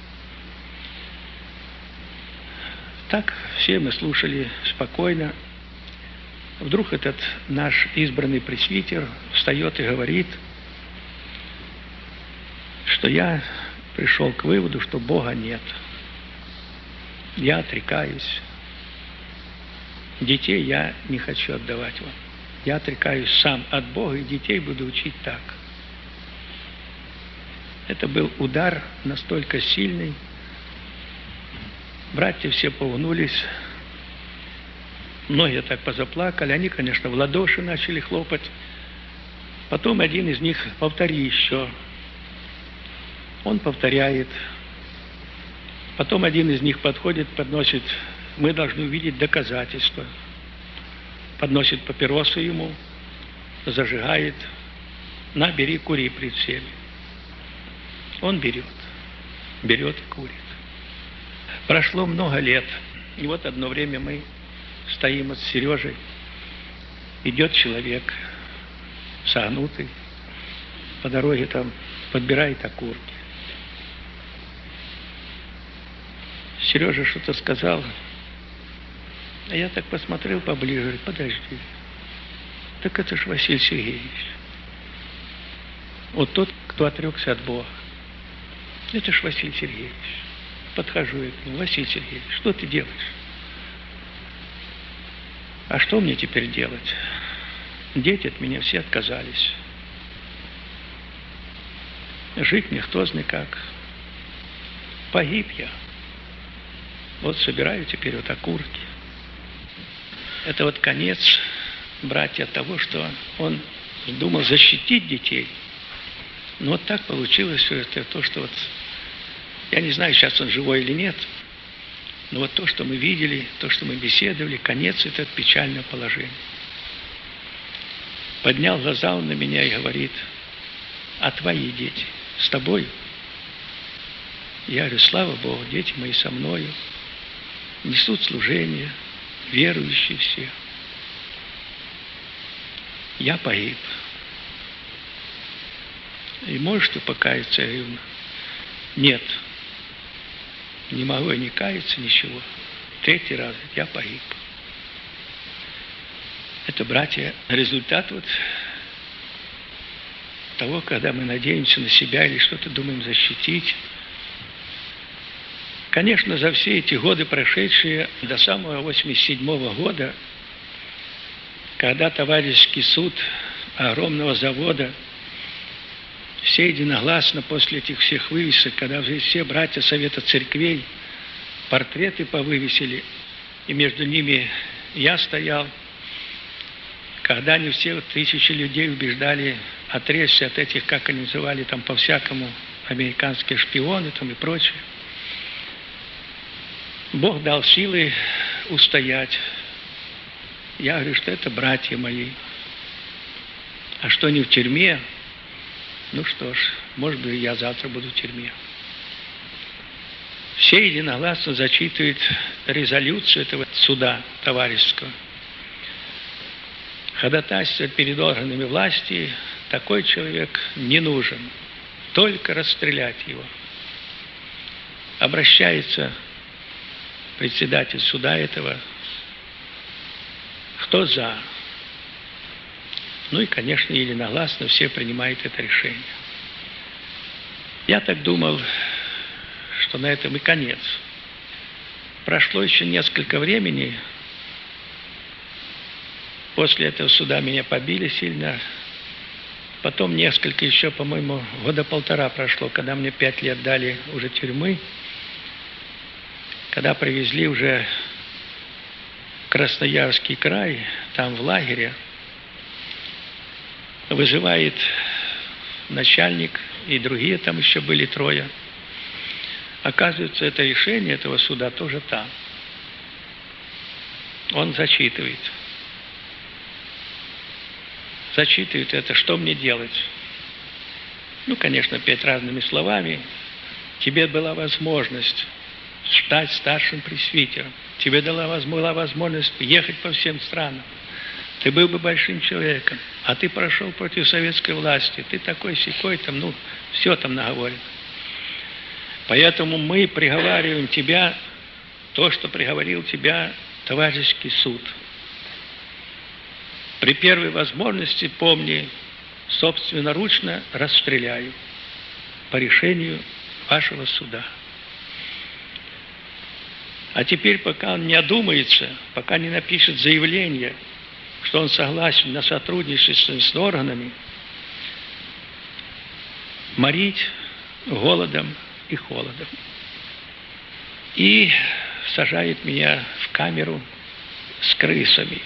Так все мы слушали спокойно. Вдруг этот наш избранный пресвитер встает и говорит, что я пришел к выводу, что Бога нет. Я отрекаюсь. Детей я не хочу отдавать вам. Я отрекаюсь сам от Бога, и детей буду учить так. Это был удар настолько сильный. Братья все поунулись. Многие так позаплакали. Они, конечно, в ладоши начали хлопать. Потом один из них: повтори еще. Он повторяет. Потом один из них подходит, подносит: мы должны увидеть доказательства. Подносит папиросу ему, зажигает. На, бери, кури пред всеми. Он берет. Берет и курит. Прошло много лет. И вот одно время мы стоим с Сережей. Идет человек, согнутый, по дороге там подбирает окурки. Сережа что-то сказал, а я так посмотрел поближе, говорю: подожди, так это ж Василий Сергеевич. Вот тот, кто отрекся от Бога. Это ж Василий Сергеевич. Подхожу я к нему: Василий Сергеевич, что ты делаешь? А что мне теперь делать? Дети от меня все отказались. Жить мне кто знает как. Погиб я. Вот собираю теперь вот окурки. Это вот конец, братья, того, что он думал защитить детей. Но вот так получилось, что это то, что вот... Я не знаю, сейчас он живой или нет, но вот то, что мы видели, то, что мы беседовали, конец этого печального положения. Поднял глаза он на меня и говорит: а твои дети с тобой? Я говорю: слава Богу, дети мои со мною, несут служение, верующие все. Я погиб. И можешь ты покаяться? Я говорю: нет, не могу я ни каяться, ничего. Третий раз я погиб. Это, братья, результат вот того, когда мы надеемся на себя или что-то думаем защитить. Конечно, за все эти годы, прошедшие до самого восемьдесят седьмого года, когда товарищеский суд огромного завода, все единогласно после этих всех вывесок, когда уже все братья Совета Церквей портреты повывесили, и между ними я стоял, когда они все, вот, тысячи людей убеждали отречься от этих, как они называли, там по-всякому, американские шпионы там и прочее. Бог дал силы устоять. Я говорю, что это братья мои. А что они в тюрьме? Ну что ж, может быть, я завтра буду в тюрьме. Все единогласно зачитывают резолюцию этого суда товарищеского. Ходатайство перед органами власти: такой человек не нужен, только расстрелять его. Обращается председатель суда этого: кто за? Ну и, конечно, единогласно все принимают это решение. Я так думал, что на этом и конец. Прошло еще несколько времени. После этого суда меня побили сильно. Потом несколько еще, по-моему, года полтора прошло, когда мне пять лет дали уже тюрьмы. Когда привезли уже в Красноярский край, там в лагере, вызывает начальник, и другие там еще были трое. Оказывается, это решение этого суда тоже там. Он зачитывает. Зачитывает это, что мне делать? Ну, конечно, опять разными словами. Тебе была возможность стать старшим пресвитером. Тебе дала, была возможность ехать по всем странам. Ты был бы большим человеком, а ты прошел против советской власти. Ты такой-сякой, там, ну, все там наговорено. Поэтому мы приговариваем тебя, то, что приговорил тебя товарищеский суд. При первой возможности, помни, собственноручно расстреляю по решению вашего суда. А теперь, пока он не одумается, пока не напишет заявление, что он согласен на сотрудничество с органами, морить голодом и холодом. И сажает меня в камеру с крысами.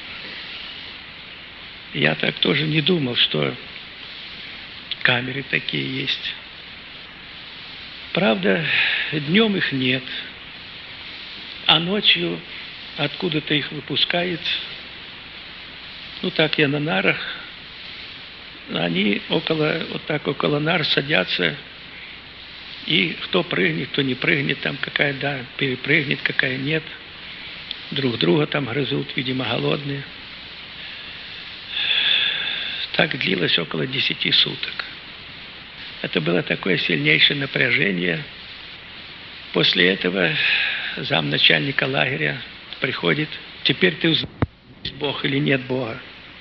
Я так тоже не думал, что камеры такие есть. Правда, днем их нет, а ночью откуда-то их выпускает. Ну, так я на нарах. Они около, вот так около нар садятся, и кто прыгнет, кто не прыгнет, там какая, да, перепрыгнет, какая нет. Друг друга там грызут, видимо, голодные. Так длилось около десяти суток. Это было такое сильнейшее напряжение. После этого замначальника лагеря приходит: теперь ты узнаешь, есть Бог или нет Бога.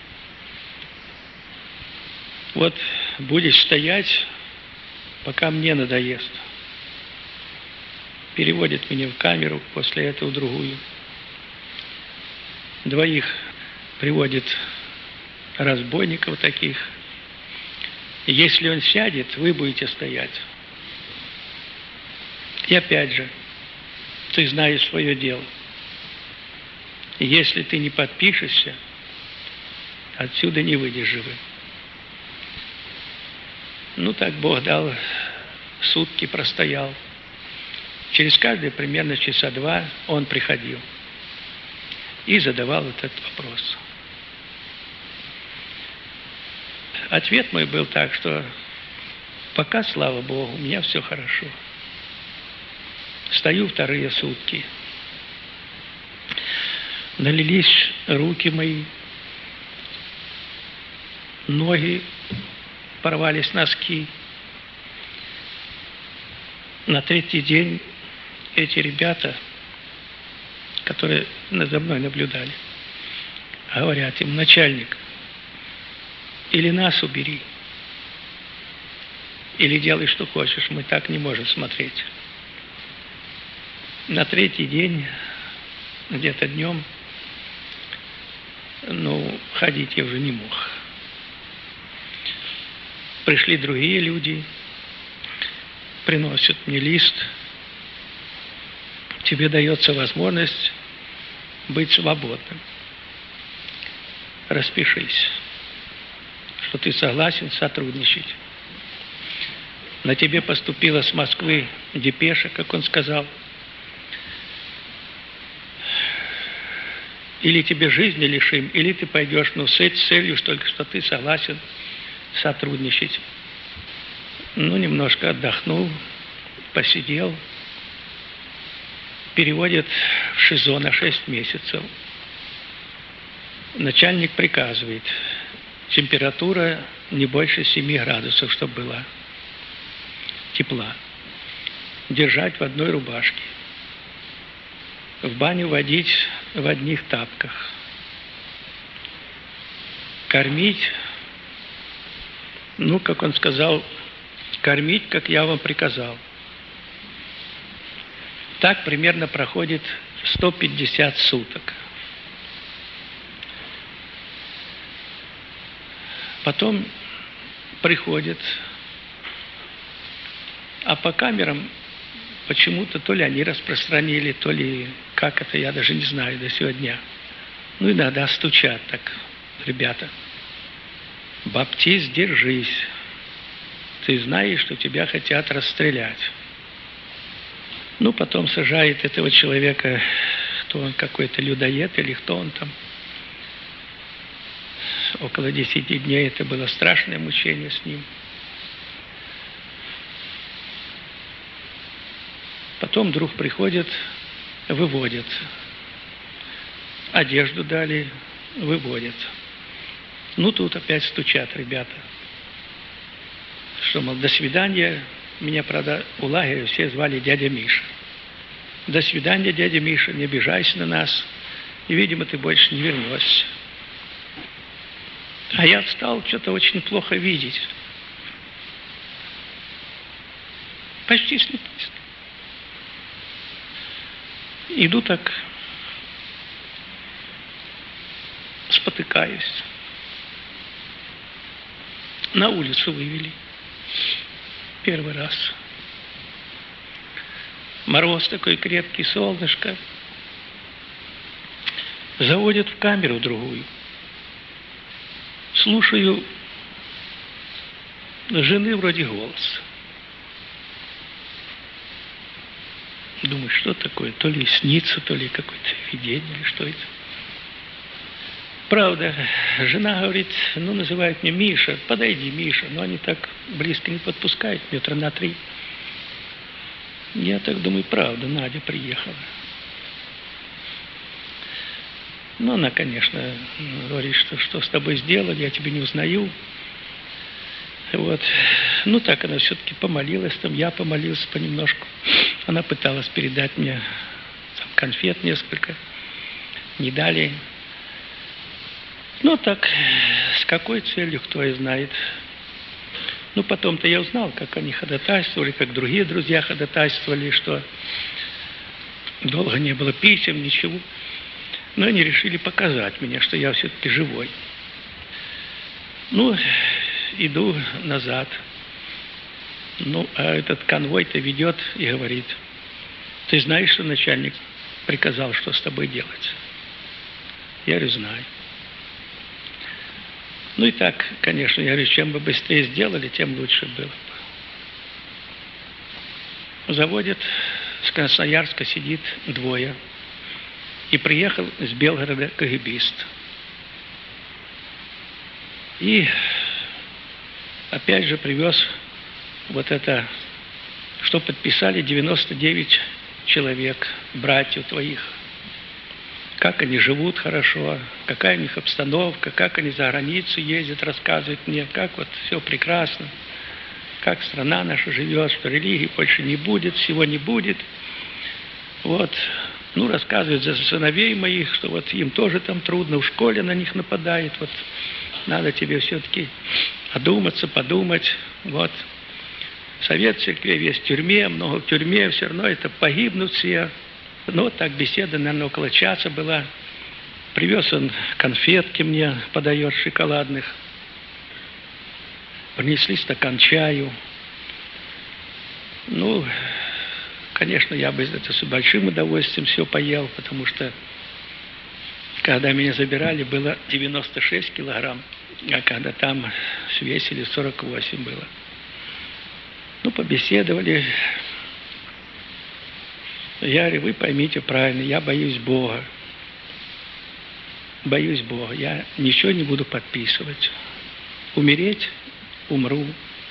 Вот будешь стоять, пока мне надоест. Переводит меня в камеру, после этого в другую. Двоих приводит разбойников таких. Если он сядет, вы будете стоять. И опять же, ты знаешь свое дело. Если ты не подпишешься, отсюда не выйдешь живым. Ну, так Бог дал, сутки простоял. Через каждые примерно часа два он приходил и задавал этот вопрос. Ответ мой был так, что пока, слава Богу, у меня все хорошо. Стою вторые сутки. Налились руки мои, ноги, порвались носки. На третий день эти ребята, которые надо мной наблюдали, говорят им: начальник, или нас убери, или делай, что хочешь, мы так не можем смотреть. На третий день, где-то днем, ну, ходить я уже не мог. Пришли другие люди, приносят мне лист. Тебе дается возможность быть свободным. Распишись, что ты согласен сотрудничать. На тебе поступила с Москвы депеша, как он сказал. Или тебе жизни лишим, или ты пойдешь, ну, с этой целью, что только что ты согласен сотрудничать. Ну, немножко отдохнул, посидел. Переводят в ШИЗО на шесть месяцев. Начальник приказывает: температура не больше семи градусов, чтобы была тепла. Держать в одной рубашке. В баню водить в одних тапках. Кормить, ну, как он сказал, кормить, как я вам приказал. Так примерно проходит сто пятьдесят суток. Потом приходят, а по камерам почему-то то ли они распространили, то ли как это, я даже не знаю до сегодня. Ну, иногда стучат так ребята: баптист, держись. Ты знаешь, что тебя хотят расстрелять. Ну, потом сажает этого человека, кто он, какой-то людоед или кто он там. Около десяти дней это было страшное мучение с ним. Потом вдруг приходят, выводят. Одежду дали, выводят. Ну, тут опять стучат ребята. Что, мол, до свидания. Меня, правда, у лагеря все звали дядя Миша. До свидания, дядя Миша, не обижайся на нас. И, видимо, ты больше не вернешься. А я стал что-то очень плохо видеть. Почти слепость. Иду так, спотыкаюсь. На улицу вывели. Первый раз. Мороз такой крепкий, солнышко. Заводят в камеру другую. Слушаю жены вроде голос. Думаю, что такое? То ли снится, то ли какое-то видение, или что это. Правда, жена говорит, ну, называют меня Миша, подойди, Миша. Но они так близко не подпускают, метра на три. Я так думаю, правда, Надя приехала. Ну, она, конечно, говорит, что что с тобой сделали, я тебя не узнаю. Вот. Ну, так она все-таки помолилась, там я помолился понемножку. Она пыталась передать мне там, конфет несколько. Не дали. Ну, так, с какой целью, кто и знает. Ну, потом-то я узнал, как они ходатайствовали, как другие друзья ходатайствовали, что долго не было писем, ничего. Но они решили показать мне, что я все-таки живой. Ну, иду назад. Ну, а этот конвой-то ведет и говорит: ты знаешь, что начальник приказал, что с тобой делать? Я говорю, знаю. Ну и так, конечно, я говорю, чем бы быстрее сделали, тем лучше было. Заводит, с Красноярска сидит двое. И приехал из Белгорода КГБист. И опять же привез вот это, что подписали девяносто девять человек, братьев твоих. Как они живут хорошо, какая у них обстановка, как они за границу ездят, рассказывают мне, как вот все прекрасно, как страна наша живет, что религии больше не будет, всего не будет. Вот, ну, рассказывают за сыновей моих, что вот им тоже там трудно, в школе на них нападает, вот, надо тебе все-таки одуматься, подумать, вот. Совет церкви весь в тюрьме, много в тюрьме, все равно это погибнут все. Ну, вот так беседа, наверное, около часа была. Привез он конфетки мне, подает шоколадных. Принесли стакан чаю. Ну, конечно, я бы это с большим удовольствием все поел, потому что, когда меня забирали, было девяносто шесть килограмм, а когда там свесили, сорок восемь было. Ну, побеседовали. Я говорю, вы поймите правильно, я боюсь Бога. Боюсь Бога. Я ничего не буду подписывать. Умереть – умру.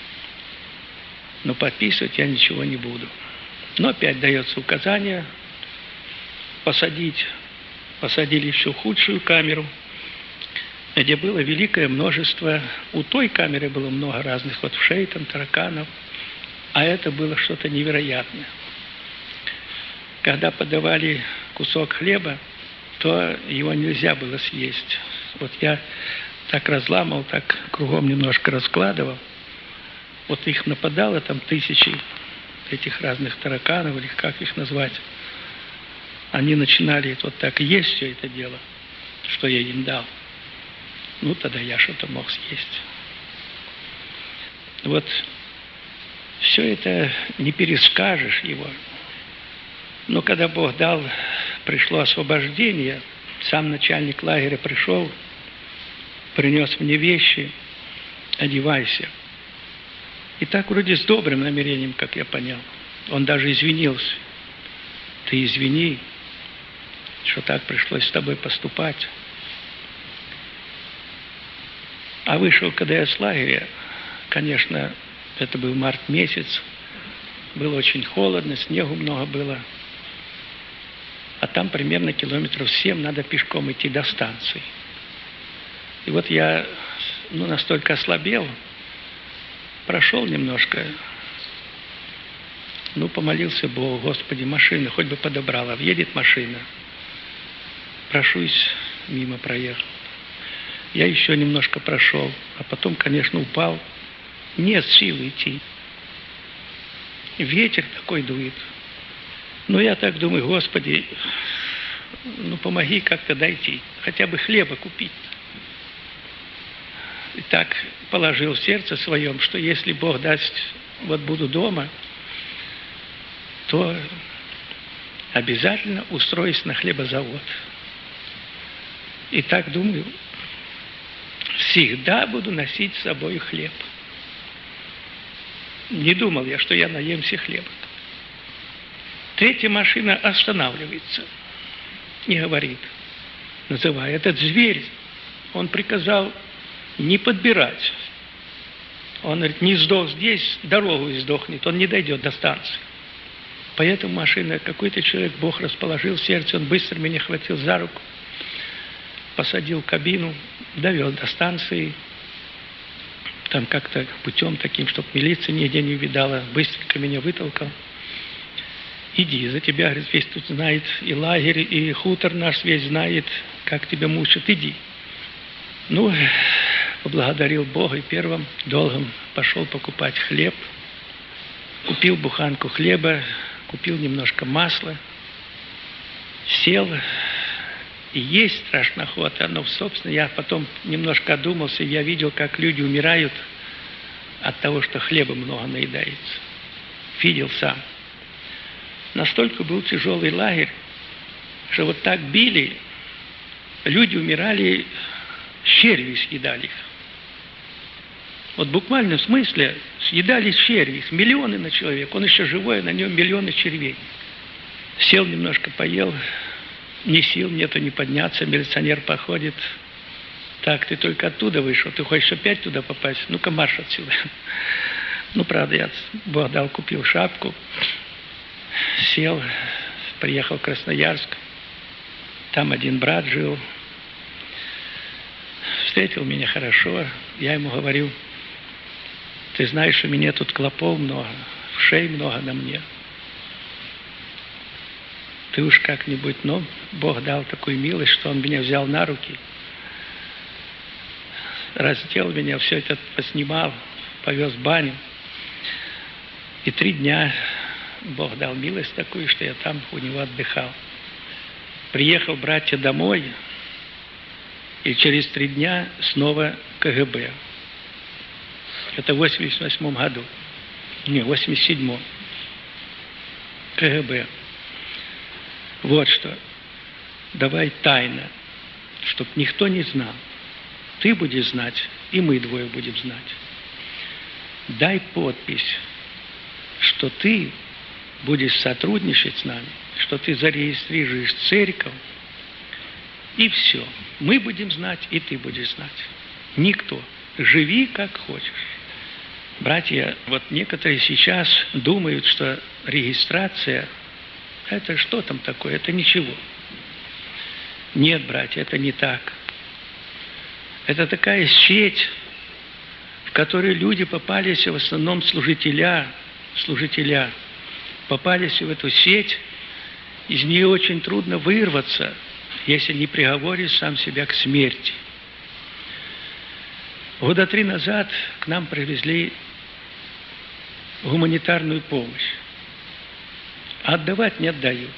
Но подписывать я ничего не буду. Но опять дается указание посадить. Посадили еще худшую камеру, где было великое множество. У той камеры было много разных, вот вшей, там, тараканов. А это было что-то невероятное. Когда подавали кусок хлеба, то его нельзя было съесть. Вот я так разламывал, так кругом немножко раскладывал. Вот их нападало там тысячи этих разных тараканов, или как их назвать. Они начинали вот так есть все это дело, что я им дал. Ну, тогда я что-то мог съесть. Вот все это не перескажешь его. Но когда Бог дал, пришло освобождение, сам начальник лагеря пришел, принес мне вещи, одевайся. И так вроде с добрым намерением, как я понял. Он даже извинился. Ты извини, что так пришлось с тобой поступать. А вышел, когда я с лагеря, конечно, это был март месяц, было очень холодно, снегу много было. А там примерно километров семь надо пешком идти до станции. И вот я, ну, настолько ослабел, прошел немножко, ну, помолился Богу, Господи, машина хоть бы подобрала. Въедет машина, прошусь, мимо проехал. Я еще немножко прошел, а потом, конечно, упал. Нет силы идти. Ветер такой дует. Ну, я так думаю, Господи, ну, помоги как-то дойти, хотя бы хлеба купить. И так положил в сердце своем, что если Бог даст, вот буду дома, то обязательно устроюсь на хлебозавод. И так думаю, всегда буду носить с собой хлеб. Не думал я, что я наемся хлеба. Третья машина останавливается и говорит, называя этот зверь, он приказал не подбирать. Он говорит, не сдох здесь, дорогу издохнет, он не дойдет до станции. Поэтому машина, какой-то человек, Бог расположил в сердце, он быстро меня хватил за руку, посадил в кабину, довел до станции, там как-то путем таким, чтобы милиция нигде не увидала, быстренько меня вытолкал. Иди, за тебя, говорит, весь тут знает, и лагерь, и хутор наш весь знает, как тебя мучат, иди. Ну, поблагодарил Бога и первым долгом пошел покупать хлеб. Купил буханку хлеба, купил немножко масла, сел, и есть страшно охота. Но, собственно, я потом немножко одумался, и я видел, как люди умирают от того, что хлеба много наедается. Видел сам. Настолько был тяжелый лагерь, что вот так били люди умирали, черви съедали их. Вот буквально в смысле съедали черви, их миллионы на человека, он еще живой, на нем миллионы червей. Сел немножко, поел, ни сил нету, не подняться, милиционер походит. Так, ты только оттуда вышел, ты хочешь опять туда попасть? Ну-ка, марш отсюда. Ну, правда, я Бог дал, купил шапку, сел, приехал в Красноярск, там один брат жил, встретил меня хорошо, я ему говорю, ты знаешь, у меня тут клопов много, вшей много на мне. Ты уж как-нибудь, но Бог дал такую милость, что Он меня взял на руки, раздел меня, все это поснимал, повез в баню. И три дня Бог дал милость такую, что я там у него отдыхал. Приехал братья домой, и через три дня снова КГБ. Это в восемьдесят восьмом году. Не, в восемьдесят седьмом. КГБ. Вот что. Давай тайно, чтоб никто не знал. Ты будешь знать, и мы двое будем знать. Дай подпись, что ты будешь сотрудничать с нами, что ты зарегистрируешь церковь, и все. Мы будем знать, и ты будешь знать. Никто. Живи, как хочешь. Братья, вот некоторые сейчас думают, что регистрация – это что там такое? Это ничего. Нет, братья, это не так. Это такая сеть, в которой люди попались, в основном служителя, служителя, попались в эту сеть, из нее очень трудно вырваться, если не приговоришь сам себя к смерти. Года три назад к нам привезли гуманитарную помощь. А отдавать не отдают.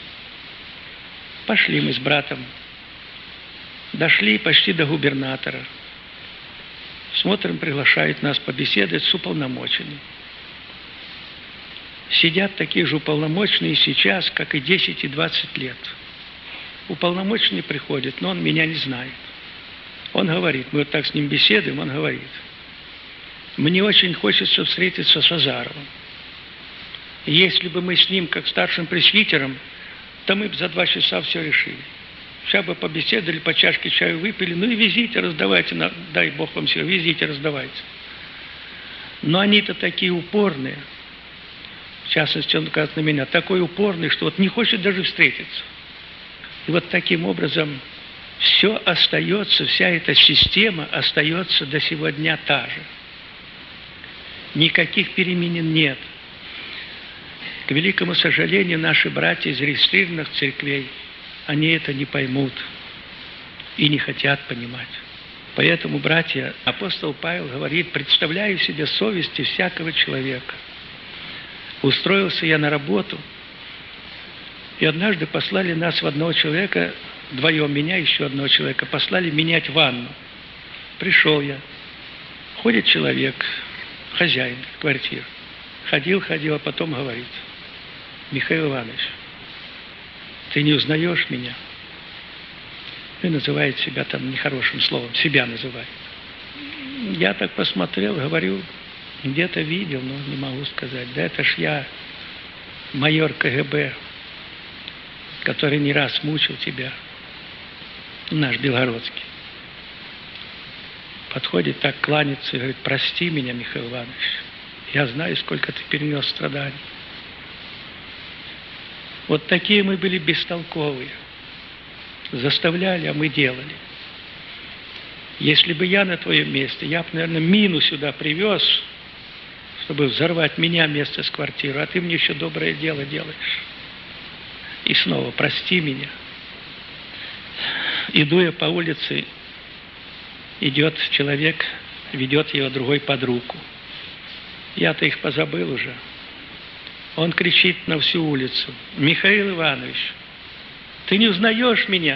Пошли мы с братом. Дошли почти до губернатора. Смотрим, приглашают нас побеседовать с уполномоченным. Сидят такие же уполномоченные сейчас, как и десять и двадцать лет. Уполномоченный приходит, но он меня не знает. Он говорит, мы вот так с ним беседуем, он говорит, мне очень хочется встретиться с Азаровым. И если бы мы с ним, как старшим пресвитером, то мы бы за два часа все решили. Сейчас бы побеседовали, по чашке чаю выпили, ну и везите, раздавайте, на, дай Бог вам все, везите, раздавайте. Но они-то такие упорные, в частности, он указывает на меня, такой упорный, что вот не хочет даже встретиться. И вот таким образом все остается, вся эта система остается до сего дня та же. Никаких перемен нет. К великому сожалению, наши братья из регистрированных церквей, они это не поймут и не хотят понимать. Поэтому, братья, апостол Павел говорит, представляю себе совести всякого человека. Устроился я на работу, и однажды послали нас в одного человека, вдвоем меня, еще одного человека, послали менять ванну. Пришел я. Ходит человек, хозяин квартиры. Ходил, ходил, а потом говорит, Михаил Иванович, ты не узнаешь меня? И называет себя там нехорошим словом, себя называет. Я так посмотрел, говорю, где-то видел, но не могу сказать. Да это ж я, майор КГБ, который не раз мучил тебя, наш Белгородский. Подходит так, кланяется и говорит, прости меня, Михаил Иванович, я знаю, сколько ты перенес страданий. Вот такие мы были бестолковые. Заставляли, а мы делали. Если бы я на твоем месте, я бы, наверное, мину сюда привез, чтобы взорвать меня вместе с квартирой, а ты мне еще доброе дело делаешь. И снова, прости меня. Иду я по улице, идет человек, ведет его другой под руку. Я-то их позабыл уже. Он кричит на всю улицу, Михаил Иванович, ты не узнаешь меня?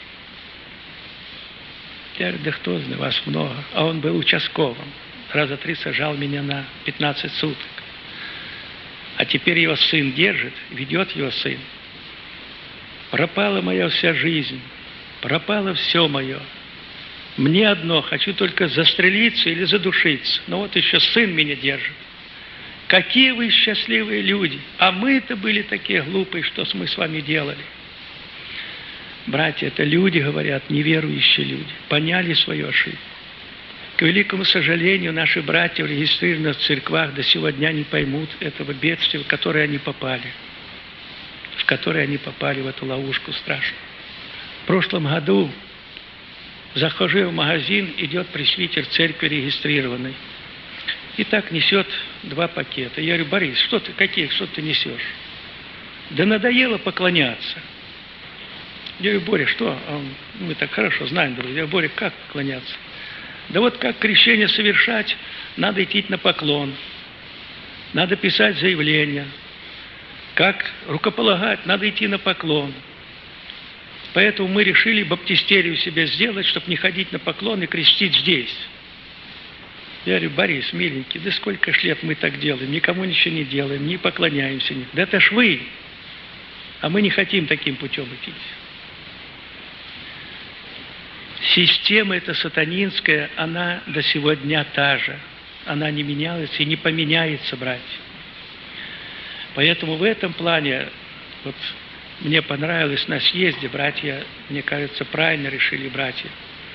Я говорю, да кто знает, вас много. А он был участковым. Раза три сажал меня на пятнадцать суток. А теперь его сын держит, ведет его сын. Пропала моя вся жизнь. пропало все мое. Мне одно, хочу только застрелиться или задушиться. Но вот еще сын меня держит. Какие вы счастливые люди! А мы-то были такие глупые, что мы с вами делали. Братья, это люди, говорят, неверующие люди, поняли свою ошибку. К великому сожалению, наши братья, регистрированные в церквах, до сего дня не поймут этого бедствия, в которое они попали. В которое они попали, в эту ловушку страшную. В прошлом году захожу в магазин, идет пресвитер церкви регистрированный. И так несет два пакета. Я говорю: Борис, что ты, какие, что ты несешь? Да надоело поклоняться. Я говорю: Боря, что? А он, мы так хорошо знаем друг друга. Я говорю: Боря, как поклоняться? Да вот как крещение совершать, надо идти на поклон. Надо писать заявление. Как рукополагать, надо идти на поклон. Поэтому мы решили баптистерию себе сделать, чтобы не ходить на поклон и крестить здесь. Я говорю: Борис, миленький, да сколько ж лет мы так делаем, никому ничего не делаем, не поклоняемся. Да это ж вы, а мы не хотим таким путем идти. Система эта сатанинская, она до сего дня та же. Она не меняется и не поменяется, братья. Поэтому в этом плане, вот мне понравилось на съезде, братья, мне кажется, правильно решили братья.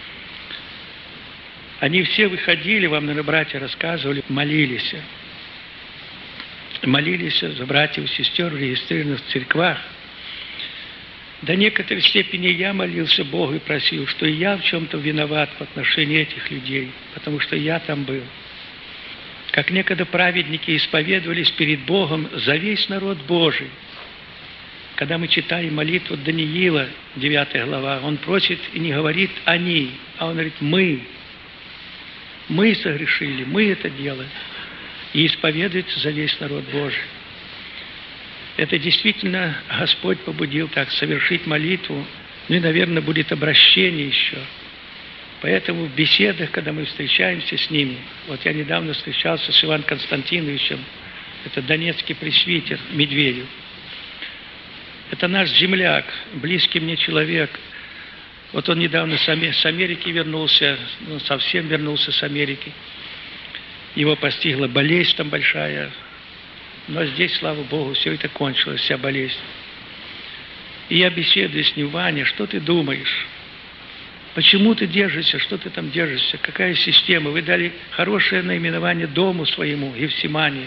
Они все выходили, вам, наверное, братья рассказывали, молились. Молились за братьев и сестер, регистрированных в церквах. До некоторой степени я молился Богу и просил, что и я в чем-то виноват в отношении этих людей, потому что я там был. Как некогда праведники исповедовались перед Богом за весь народ Божий. Когда мы читаем молитву Даниила, девятая глава, он просит и не говорит «они», а он говорит «мы». Мы согрешили, мы это делаем. И исповедуется за весь народ Божий. Это действительно Господь побудил так совершить молитву. Ну и, наверное, будет обращение еще. Поэтому в беседах, когда мы встречаемся с ними, вот я недавно встречался с Иваном Константиновичем, это донецкий пресвитер Медведев. Это наш земляк, близкий мне человек. Вот он недавно с Америки вернулся, ну, совсем вернулся с Америки. Его постигла болезнь там большая. Но здесь, слава Богу, все это кончилось, вся болезнь. И я беседую с ним: Ваня, что ты думаешь? Почему ты держишься? Что ты там держишься? Какая система? Вы дали хорошее наименование дому своему, Евсимании.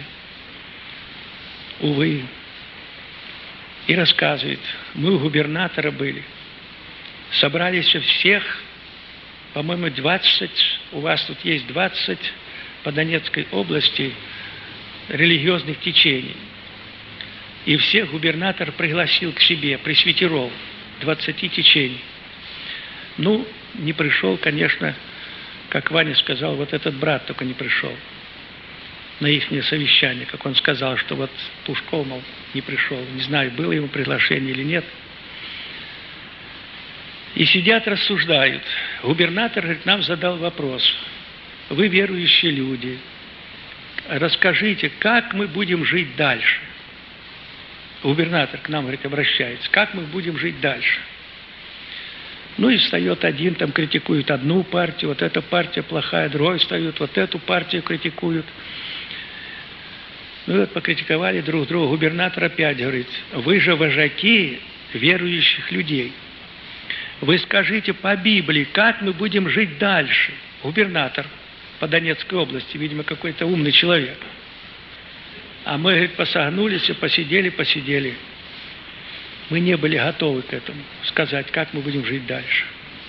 Увы. И рассказывает: мы у губернатора были. Собрались всех, по-моему, двадцать, у вас тут есть двадцать по Донецкой области религиозных течений. И всех губернатор пригласил к себе, пресвитеров, двадцати течений. Ну, не пришел, конечно, как Ваня сказал, вот этот брат только не пришел на их совещание, как он сказал, что вот Пушков, мол, не пришел. Не знаю, было ему приглашение или нет. И сидят, рассуждают. Губернатор, говорит, нам задал вопрос. Вы верующие люди, расскажите, как мы будем жить дальше? Губернатор к нам, говорит, обращается. Как мы будем жить дальше? Ну и встает один, там критикует одну партию, вот эта партия плохая, другой встает, вот эту партию критикуют. Ну и вот покритиковали друг друга. Губернатор опять говорит, вы же вожаки верующих людей. Вы скажите по Библии, как мы будем жить дальше? Губернатор по Донецкой области, видимо, какой-то умный человек. А мы, говорит, посогнулись и посидели, посидели. Мы не были готовы к этому, сказать, как мы будем жить дальше.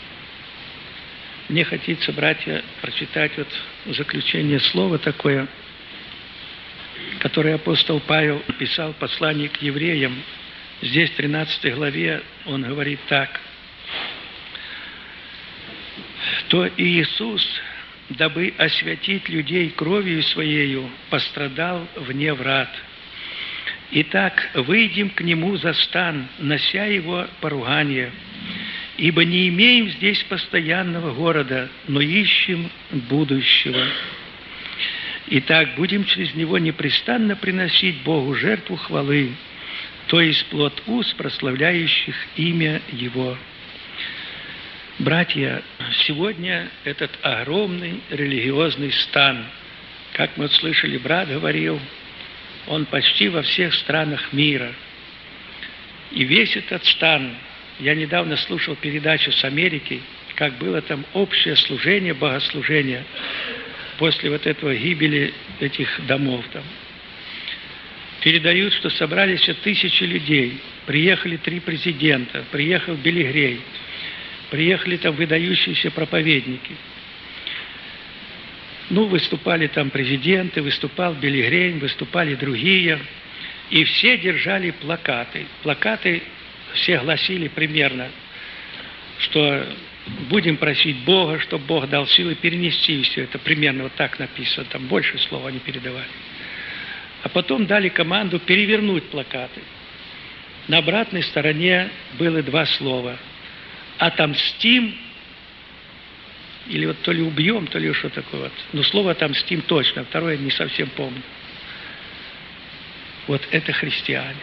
Мне хотится, братья, прочитать вот заключение слова такое, которое апостол Павел писал в послании к евреям. Здесь, в тринадцатой главе, он говорит так. «То Иисус, дабы освятить людей кровью Своею, пострадал вне врат. Итак, выйдем к Нему за стан, нося Его поругание, ибо не имеем здесь постоянного города, но ищем будущего. Итак, будем через Него непрестанно приносить Богу жертву хвалы, то есть плод уст, прославляющих имя Его». Братья, сегодня этот огромный религиозный стан, как мы вот слышали, брат говорил, он почти во всех странах мира. И весь этот стан, я недавно слушал передачу с Америки, как было там общее служение, богослужение после вот этого гибели этих домов там. Передают, что собрались тысячи людей, приехали три президента, приехал Билли Грей, приехали там выдающиеся проповедники. Ну, выступали там президенты, выступал Билли Грей, выступали другие, и все держали плакаты. Плакаты все гласили примерно, что будем просить Бога, чтобы Бог дал силы перенести все это. Примерно вот так написано, там больше слова не передавали. А потом дали команду перевернуть плакаты. На обратной стороне было два слова. Отомстим, или вот то ли убьем, то ли что такое вот. Но слово отомстим точно, второе не совсем помню. Вот это христиане.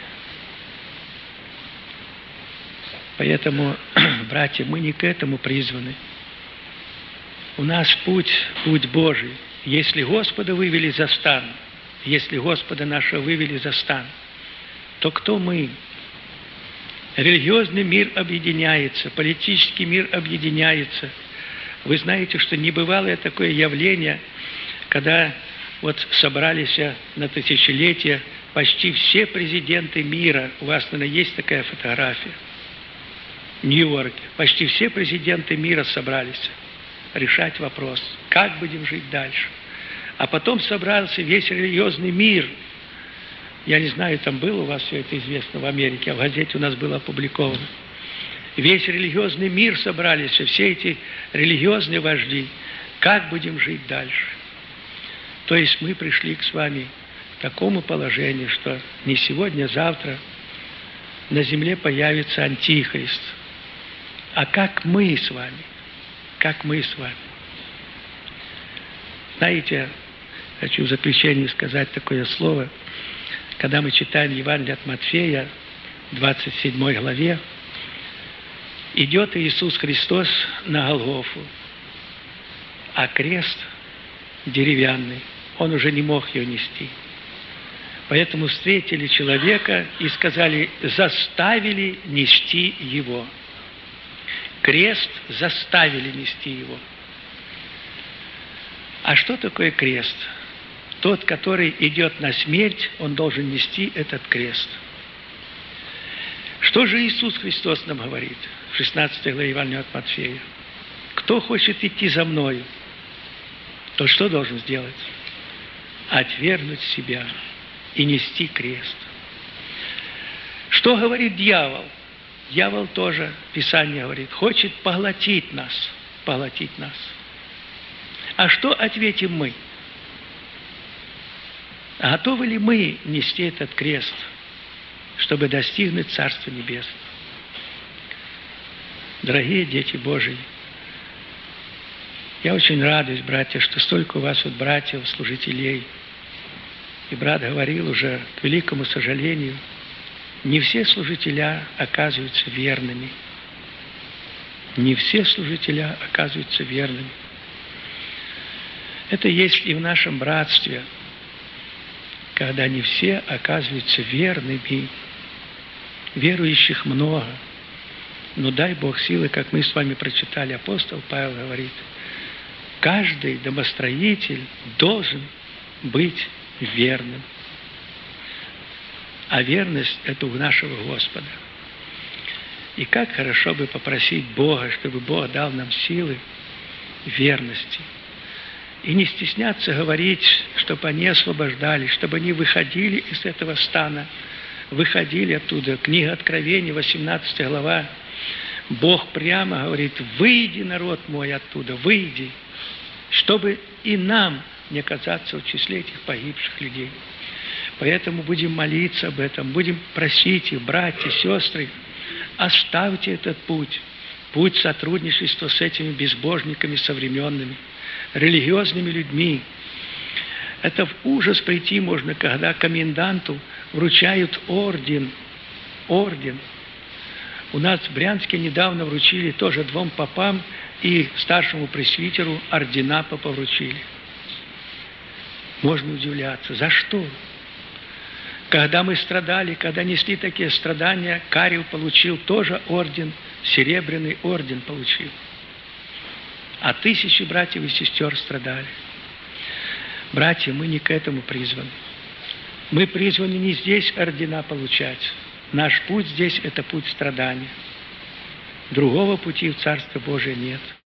Поэтому, братья, мы не к этому призваны. У нас путь, путь Божий. Если Господа вывели за стан, если Господа нашего вывели за стан, то кто мы? Религиозный мир объединяется, политический мир объединяется. Вы знаете, что небывалое такое явление, когда вот собрались на тысячелетие почти все президенты мира. У вас, наверное, есть такая фотография. В Нью-Йорке. Почти все президенты мира собрались решать вопрос, как будем жить дальше. А потом собрался весь религиозный мир. Я не знаю, там было у вас все это известно в Америке, а в газете у нас было опубликовано. Весь религиозный мир собрались, все эти религиозные вожди. Как будем жить дальше? То есть мы пришли к с вами к такому положению, что не сегодня, а завтра на земле появится Антихрист. А как мы с вами? Как мы с вами? Знаете, хочу в заключение сказать такое слово. Когда мы читаем Евангелие от Матфея, двадцать седьмой главе, идет Иисус Христос на Голгофу, а крест деревянный, он уже не мог ее нести. Поэтому встретили человека и сказали, заставили нести его. Крест заставили нести его. А что такое крест? Тот, который идет на смерть, он должен нести этот крест. Что же Иисус Христос нам говорит в шестнадцатой главе Евангелия от Матфея? Кто хочет идти за Мною, то что должен сделать? Отвергнуть себя и нести крест. Что говорит дьявол? Дьявол тоже, Писание говорит, хочет поглотить нас, поглотить нас. А что ответим мы? Готовы ли мы нести этот крест, чтобы достигнуть Царства Небесного? Дорогие дети Божии, я очень радуюсь, братья, что столько у вас вот братьев, служителей. И брат говорил уже, к великому сожалению, не все служителя оказываются верными. Не все служителя оказываются верными. Это есть и в нашем братстве, когда не все оказываются верными. Верующих много. Но дай Бог силы, как мы с вами прочитали, апостол Павел говорит, каждый домостроитель должен быть верным. А верность – это у нашего Господа. И как хорошо бы попросить Бога, чтобы Бог дал нам силы верности. И не стесняться говорить, чтобы они освобождались, чтобы они выходили из этого стана, выходили оттуда. Книга Откровения, восемнадцатая глава. Бог прямо говорит, выйди, народ мой, оттуда, выйди, чтобы и нам не оказаться в числе этих погибших людей. Поэтому будем молиться об этом, будем просить их, братья, сестры, оставьте этот путь, путь сотрудничества с этими безбожниками современными, религиозными людьми. Это в ужас прийти можно, когда коменданту вручают орден, орден. У нас в Брянске недавно вручили тоже двум попам и старшему пресвитеру ордена попа вручили. Можно удивляться, за что? Когда мы страдали, когда несли такие страдания, Карел получил тоже орден, серебряный орден получил. А тысячи братьев и сестер страдали. Братья, мы не к этому призваны. Мы призваны не здесь ордена получать. Наш путь здесь – это путь страдания. Другого пути в Царство Божие нет.